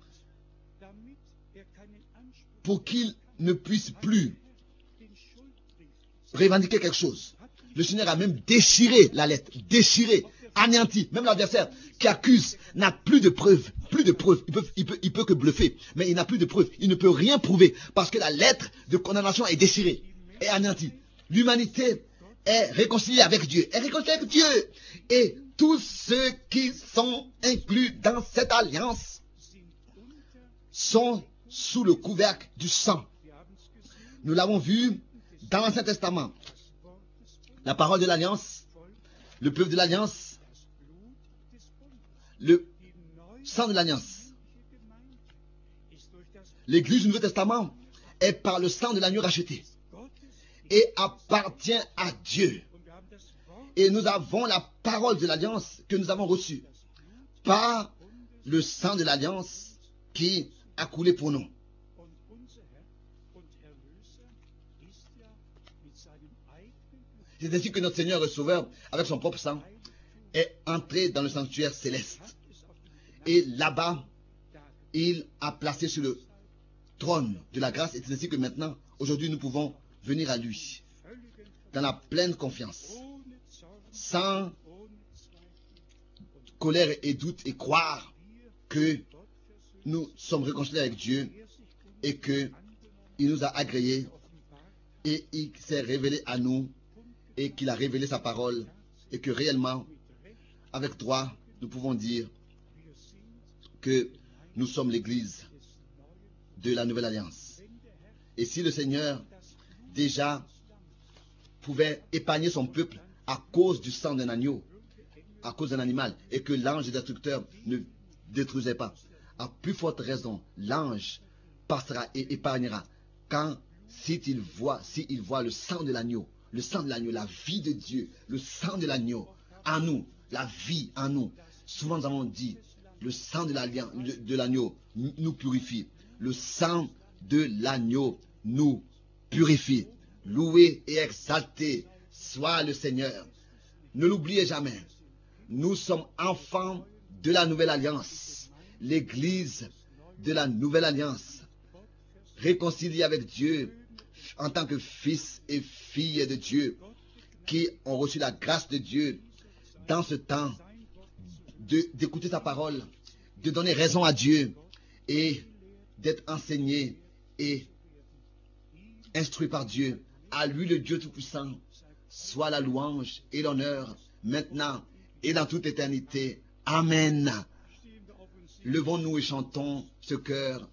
Pour qu'il ne puisse plus revendiquer quelque chose, le Seigneur a même déchiré la lettre, anéanti. Même l'adversaire qui accuse n'a plus de preuves, Il peut que bluffer, mais il n'a plus de preuves. Il ne peut rien prouver parce que la lettre de condamnation est déchirée, est anéantie. L'humanité est réconciliée avec Dieu, Et tous ceux qui sont inclus dans cette alliance sont sous le couvercle du sang. Nous l'avons vu dans l'Ancien Testament. La parole de l'Alliance, le peuple de l'Alliance, le sang de l'Alliance. L'Église du Nouveau Testament est par le sang de l'agneau racheté et appartient à Dieu. Et nous avons la parole de l'Alliance que nous avons reçue par le sang de l'Alliance qui a coulé pour nous. C'est ainsi que notre Seigneur et Sauveur, avec son propre sang, est entré dans le sanctuaire céleste. Et là-bas, il a placé sur le trône de la grâce. Et c'est ainsi que maintenant, aujourd'hui, nous pouvons venir à lui, dans la pleine confiance, sans colère et doute, et croire que nous sommes réconciliés avec Dieu et qu'il nous a agréés et il s'est révélé à nous et qu'il a révélé sa parole et que réellement, avec droit, nous pouvons dire que nous sommes l'Église de la Nouvelle Alliance. Et si le Seigneur déjà pouvait épargner son peuple à cause du sang d'un agneau, à cause d'un animal, et que l'ange destructeur ne détruisait pas, à plus forte raison, l'ange passera et épargnera quand, s'il voit le sang de l'agneau, la vie de Dieu, le sang de l'agneau en nous, la vie en nous. Souvent nous avons dit, le sang de l'agneau nous purifie. Le sang de l'agneau nous purifie. Loué et exalté soit le Seigneur. Ne l'oubliez jamais. Nous sommes enfants de la nouvelle alliance. L'Église de la nouvelle alliance. Réconciliés avec Dieu en tant que fils et filles de Dieu qui ont reçu la grâce de Dieu dans ce temps d'écouter sa parole, de donner raison à Dieu et d'être enseigné et instruit par Dieu. À lui, le Dieu Tout-Puissant, soit la louange et l'honneur maintenant et dans toute éternité. Amen. Levons-nous et chantons ce chœur.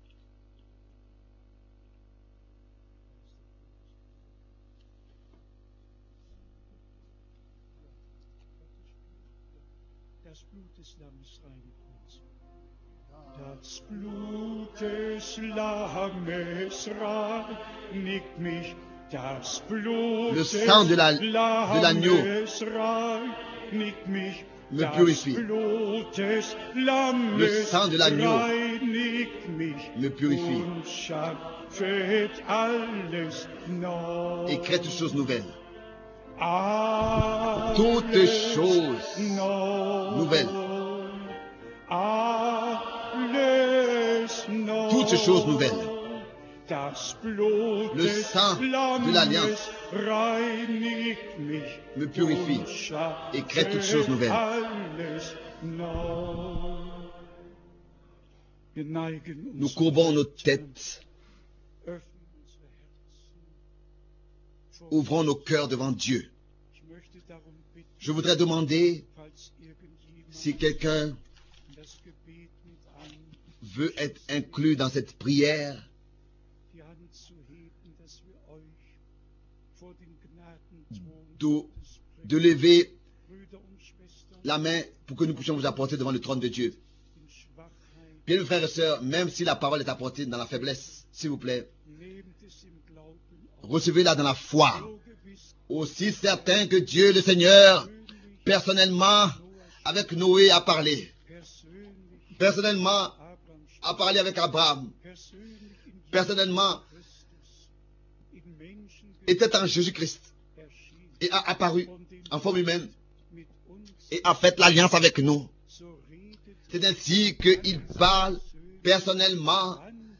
Das Blut des Lammes reinigt mich. Das Blut Le sang de l'agneau me purifie. Le sang de l'agneau me purifie. Et crée toutes choses nouvelles. Toutes choses nouvelles. Toutes choses nouvelles. Le sang de l'alliance me purifie et crée toutes choses nouvelles. Nous courbons nos têtes, ouvrons nos cœurs devant Dieu. Je voudrais demander si quelqu'un veut être inclus dans cette prière, de lever la main pour que nous puissions vous apporter devant le trône de Dieu. Bien, mes frères et sœurs, même si la parole est apportée dans la faiblesse, s'il vous plaît, recevez-la dans la foi. Aussi certain que Dieu le Seigneur, personnellement, avec Noé a parlé. Personnellement, a parlé avec Abraham. Personnellement, était en Jésus-Christ et a apparu en forme humaine et a fait l'alliance avec nous. C'est ainsi qu'il parle personnellement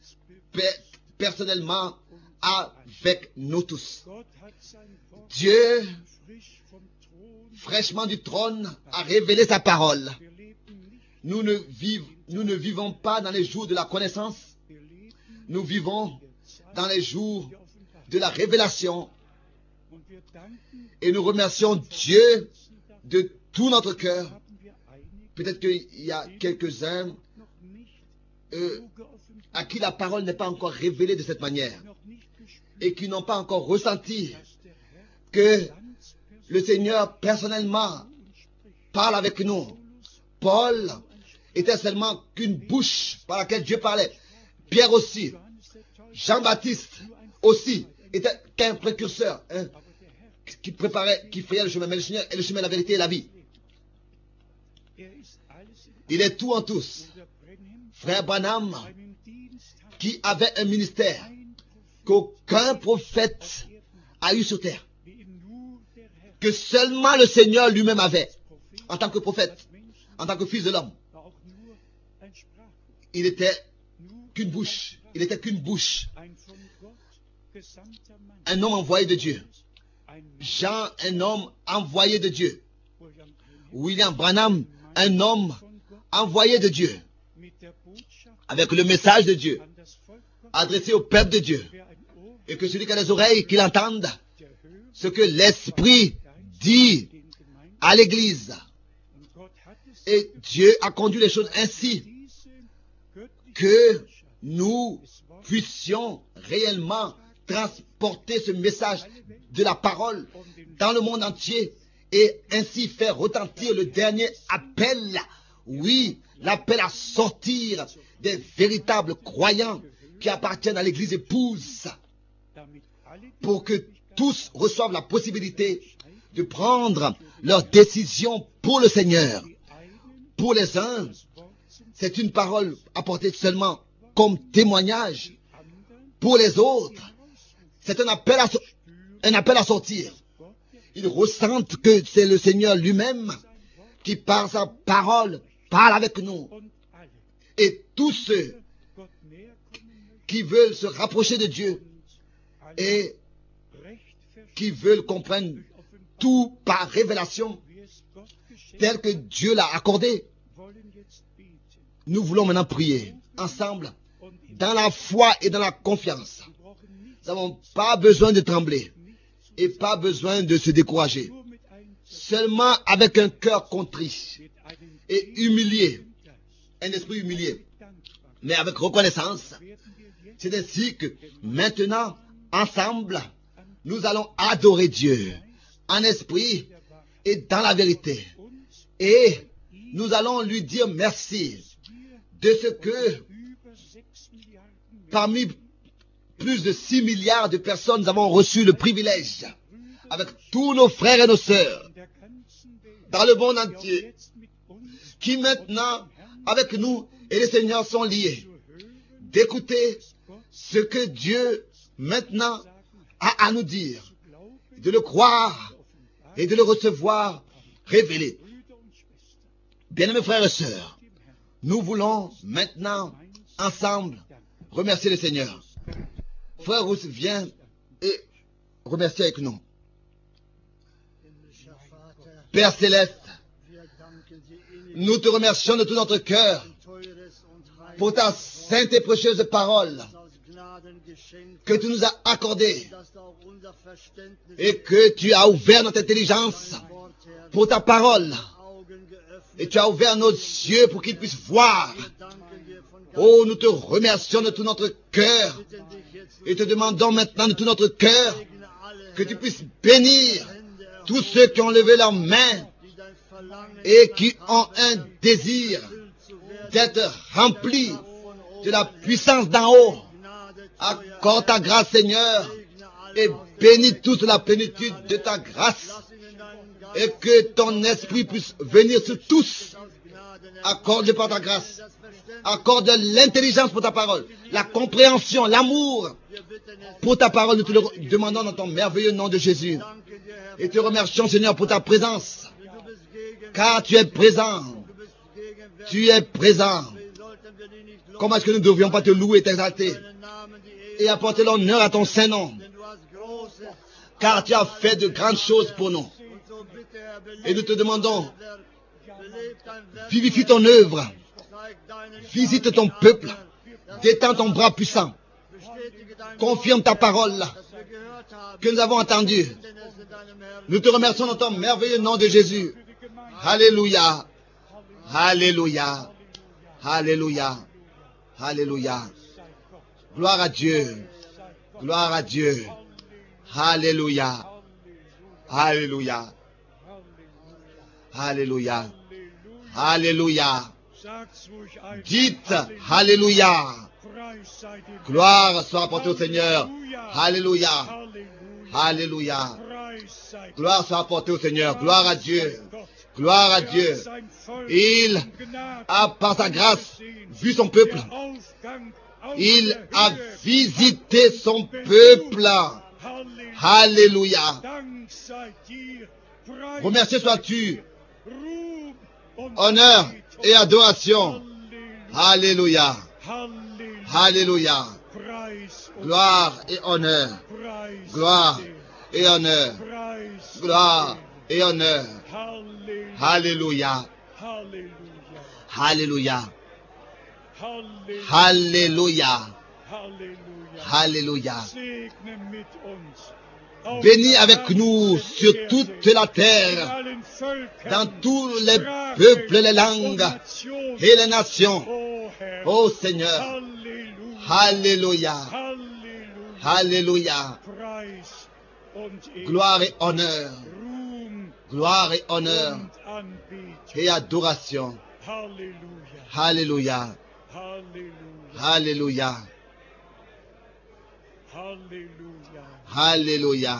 avec nous tous. Dieu, fraîchement du trône, a révélé sa parole. Nous ne vivons pas dans les jours de la connaissance. Nous vivons dans les jours de la révélation. Et nous remercions Dieu de tout notre cœur. Peut-être qu'il y a quelques-uns à qui la parole n'est pas encore révélée de cette manière et qui n'ont pas encore ressenti que le Seigneur personnellement parle avec nous. Paul était seulement qu'une bouche par laquelle Dieu parlait. Pierre aussi. Jean-Baptiste aussi était qu'un précurseur qui préparait, qui frayait le chemin. Mais le Seigneur est le chemin, la vérité et la vie. Il est tout en tous. Frère Branham, qui avait un ministère qu'aucun prophète a eu sur terre, que seulement le Seigneur lui-même avait, en tant que prophète, en tant que fils de l'homme. Il était qu'une bouche. Il était qu'une bouche. Un homme envoyé de Dieu. Jean, un homme envoyé de Dieu. William Branham, un homme envoyé de Dieu. Avec le message de Dieu, adressé au peuple de Dieu. Et que celui qui a des oreilles, qu'il entende ce que l'Esprit dit à l'Église. Et Dieu a conduit les choses ainsi que nous puissions réellement transporter ce message de la parole dans le monde entier et ainsi faire retentir le dernier appel. Oui, l'appel à sortir des véritables croyants qui appartiennent à l'Église épouse pour que tous reçoivent la possibilité de prendre leurs décisions pour le Seigneur. Pour les uns, c'est une parole apportée seulement comme témoignage. Pour les autres, C'est un appel à sortir. Ils ressentent que c'est le Seigneur lui-même qui, par sa parole, parle avec nous. Et tous ceux qui veulent se rapprocher de Dieu et qui veulent comprendre tout par révélation, tel que Dieu l'a accordé. Nous voulons maintenant prier ensemble, dans la foi et dans la confiance. Nous n'avons pas besoin de trembler et pas besoin de se décourager. Seulement avec un cœur contrit et humilié, un esprit humilié, mais avec reconnaissance. C'est ainsi que maintenant, ensemble, nous allons adorer Dieu en esprit et dans la vérité. Et nous allons lui dire merci de ce que parmi plus de 6 milliards de personnes, nous avons reçu le privilège, avec tous nos frères et nos sœurs, dans le monde entier, qui maintenant, avec nous et le Seigneur sont liés, d'écouter ce que Dieu maintenant a à nous dire, de le croire et de le recevoir révélé. Bien-aimés frères et sœurs, nous voulons maintenant, ensemble, remercier le Seigneur. Frère Rousse, viens et remercie avec nous. Père Céleste, nous te remercions de tout notre cœur pour ta sainte et précieuse parole que tu nous as accordée et que tu as ouvert notre intelligence pour ta parole et tu as ouvert nos yeux pour qu'ils puissent voir. Oh, nous te remercions de tout notre cœur et te demandons maintenant de tout notre cœur que tu puisses bénir tous ceux qui ont levé leurs mains et qui ont un désir d'être remplis de la puissance d'en haut. Accorde ta grâce, Seigneur, et bénis toute la plénitude de ta grâce et que ton esprit puisse venir sur tous. Accorde par ta grâce. Accorde l'intelligence pour ta parole, la compréhension, l'amour pour ta parole. Nous te le demandons dans ton merveilleux nom de Jésus. Et te remercions, Seigneur, pour ta présence. Car tu es présent. Tu es présent. Comment est-ce que nous ne devrions pas te louer et t'exalter et apporter l'honneur à ton saint nom? Car tu as fait de grandes choses pour nous. Et nous te demandons, vivifie ton œuvre. Visite ton peuple, détends ton bras puissant, confirme ta parole que nous avons entendue. Nous te remercions dans ton merveilleux nom de Jésus. Alléluia, alléluia, alléluia, alléluia. Gloire à Dieu, gloire à Dieu. Alléluia, alléluia, alléluia, alléluia. Dites Alléluia. Gloire soit apportée au Seigneur. Alléluia. Alléluia. Gloire soit apportée au Seigneur. Gloire à Dieu. Gloire à Dieu. Il a par sa grâce vu son peuple. Il a visité son peuple. Alléluia. Remercié sois-tu. Honneur et adoration. Alléluia. Alléluia. Gloire et honneur. Gloire et honneur. Gloire et honneur. Alléluia. Alléluia. Alléluia. Alléluia. Bénis avec nous sur toute la terre, dans tous les peuples, les langues et les nations. Ô Seigneur, Alléluia, Alléluia. Gloire et honneur, gloire et honneur et adoration. Alléluia, Alléluia. Alléluia.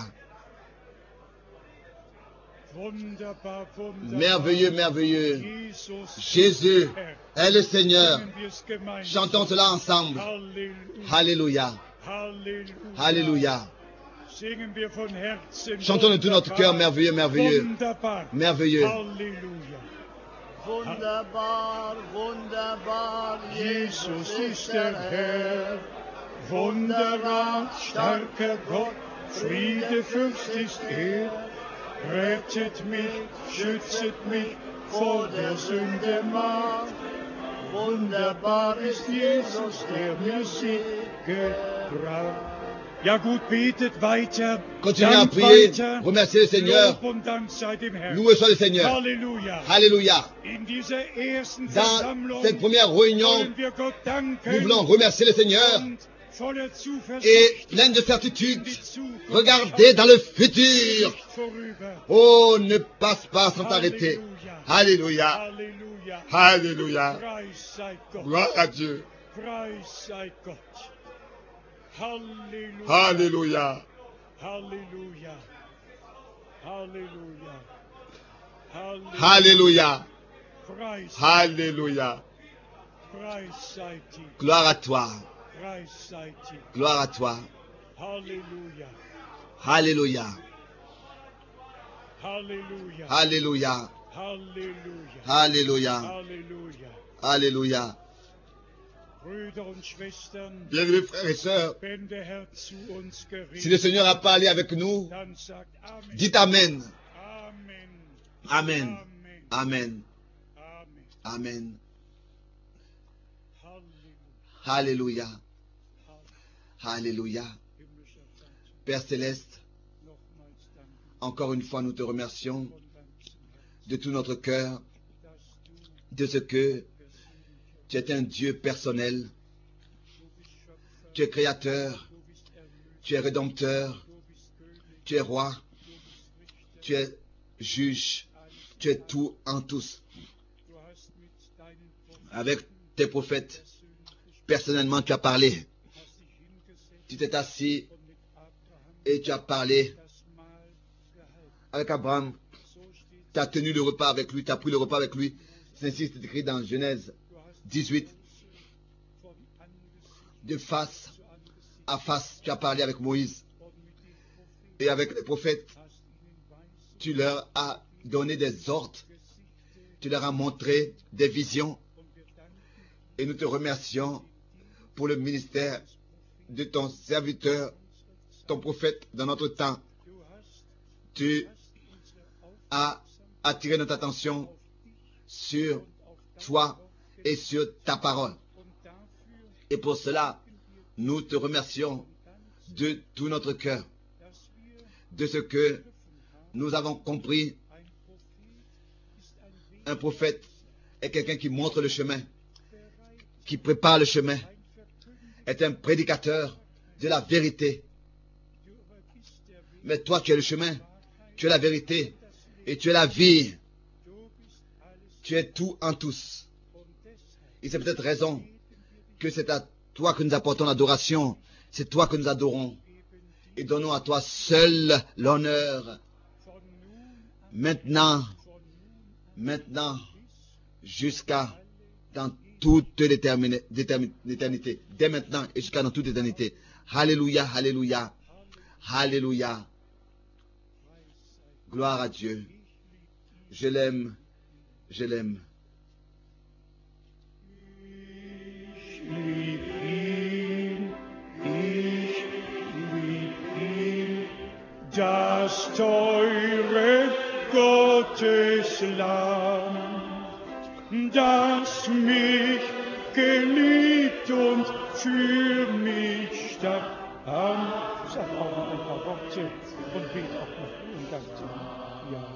Merveilleux, merveilleux. Jésus est le Seigneur. Chantons cela ensemble. Alléluia. Alléluia. Singen wir von Herzen. Chantons de tout notre cœur, merveilleux, merveilleux, Wunderbar. merveilleux. Halleluja. Wunderbar, wunderbar, Jesus ist der Herr. Wunderbar, starker Gott, Friedefürst ist er. Rettet mich, schützet mich vor der Sünde Macht. Wunderbar ist Jesus, der mir Sieg gebracht. Ja gut, betet weiter. Continuez à Dank prier, weiter. remerciez le Seigneur, Lob und Dank sei dem Herrn. louez soit le Seigneur. Halleluja. Alléluia. In dieser ersten Dans Versammlung cette première réunion, wollen wir Gott danken nous voulons remercier le Seigneur und voller Zuversicht et plein de certitude, in die Zukunft regardez dans le futur. nicht vorüber. Oh, ne passe pas sans t'arrêter. Halleluja. Alléluia. Halleluja. Alléluia. Preis sei Gott. Gloire à Dieu. Preis sei Gott. Halleluja. Alléluia. Halleluja. Halleluja. Alléluia. Preis, Alléluia. Preis sei dir. Gloire à toi. Preis sei dir. Gloire à toi. Halleluja. Alléluia. Halleluja. Alléluia. Halleluja. Alléluia. Halleluja. Alléluia. Brüder und Schwestern, Bien-aimés frères et sœurs, wenn der Herr zu uns si le geredet, Seigneur a parlé avec nous, dann sagt Amen. dites Amen. Amen. Amen. Amen. Amen. Amen. Amen. Halleluja. Alléluia. Alléluia. Himmlischer Vater, Père céleste, nochmals danke encore une fois nous te remercions von ganzem Herzen, de tout notre cœur dass du de ce que tu es un Dieu personnel, du bist Schöpfer, tu es créateur, du bist Erlöser, tu es rédempteur, du bist König, tu es roi, du bist Richter, tu es juge, tu es tout en tous. du hast mit deinen Propheten Avec tes prophètes, persönlich gesprochen, personnellement tu as parlé, hast dich hingesetzt tu t'es assis und mit Abraham et tu as parlé das Mahl gehalten. avec Abraham, So steht, tu as tenu le repas avec lui, tu as pris le repas avec lui. C'est ainsi que c'est écrit dans Genèse du hast 18, von Angesicht de face zu Angesicht à face, tu as parlé avec Moïse und mit den Propheten et avec les prophètes, hast ihnen Weisung, tu leur as donné des ordres, Gesichte tu leur as montré des visions und wir danken et nous te remercions pour le ministère de ton serviteur, ton prophète dans notre temps. Du hast Tu unsere as attiré notre attention sur toi et sur ta parole. und dafür Et pour cela, nous te remercions de tout notre cœur, dass wir de ce que nous avons compris. ein Prophet ist ein Weg, Un prophète est quelqu'un qui montre le chemin, qui prépare le chemin, ein Verkünder, est un prédicateur de la vérité. du aber bist der Weg, Mais toi, tu es le chemin, tu es la vérité et tu es la vie. du bist alles Tu es tout en tous. und deshalb Et c'est peut-être raison que c'est à toi que nous apportons l'adoration. C'est toi que nous adorons. Et donnons à toi seul l'honneur. von nun an, Maintenant, maintenant, jusqu'à dans toute l'éternité. Dès maintenant et jusqu'à dans toute l'éternité. Alléluia, alléluia, alléluia. Gloire à Dieu. Je l'aime, je l'aime. ich lieb ihn, ich lieb ihn, das teure Gotteslamm, das mich geliebt und für mich starb. Sag auch noch ein paar Worte und bet auch noch in Dank zu ihm. Ja.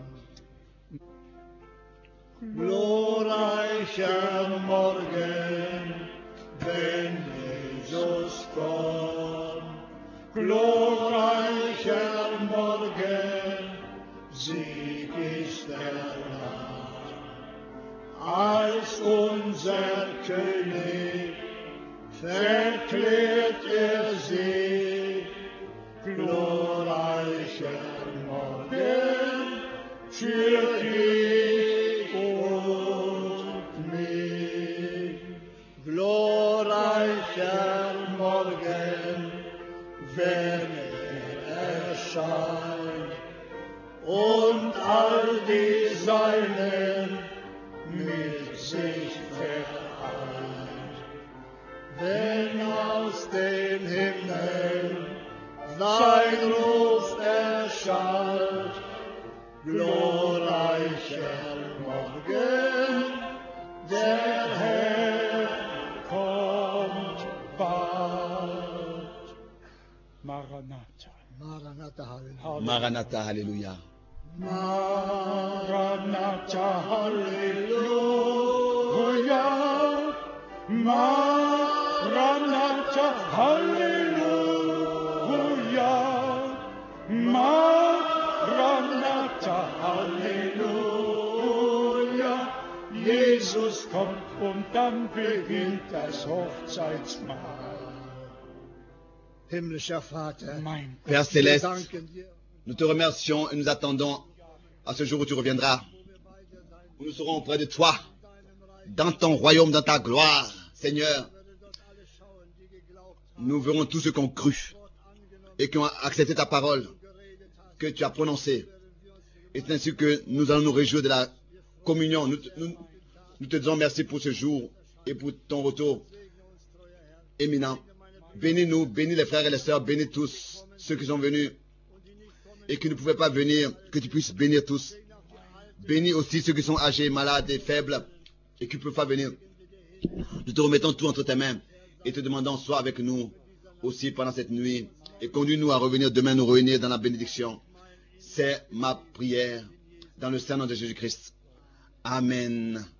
glorreicher Morgen, wenn Jesus kommt. Glorreicher Morgen, Sieg ist erlangt. Als unser König verklärt sich, glorreicher Morgen für dich und mich. Glorreicher Morgen, wenn erscheint und all die Seinen mit sich vereint. Wenn aus dem Himmel sein Ruf erschallt, glorreicher Morgen, der Herr kommt bald. Maranatha. Maranatha, Halleluja. Maranatha, Alléluia. Maranatha, Halleluja. Maranatha, Halleluja. Maranatha, Halleluja. Jesus kommt und dann beginnt das Hochzeitsmahl. Himmlischer Vater, Mein Gott, Père wir Céleste, danken dir. nous te remercions et nous attendons à ce jour où tu reviendras, où nous serons auprès de toi, dans ton royaume, dans ta gloire, Seigneur. Nous verrons tous ceux qui ont cru et qui ont accepté ta parole que tu as prononcée. Et c'est ainsi que nous allons nous réjouir de la communion. Nous te disons merci pour ce jour et pour ton retour éminent. Bénis-nous, bénis les frères et les sœurs, bénis tous ceux qui sont venus et qui ne pouvaient pas venir, que tu puisses bénir tous. Bénis aussi ceux qui sont âgés, malades et faibles et qui ne peuvent pas venir. Nous te remettons tout entre tes mains et te demandons, sois avec nous aussi pendant cette nuit et conduis-nous à revenir demain nous réunir dans la bénédiction. C'est ma prière dans le Saint nom de Jésus-Christ. Amen.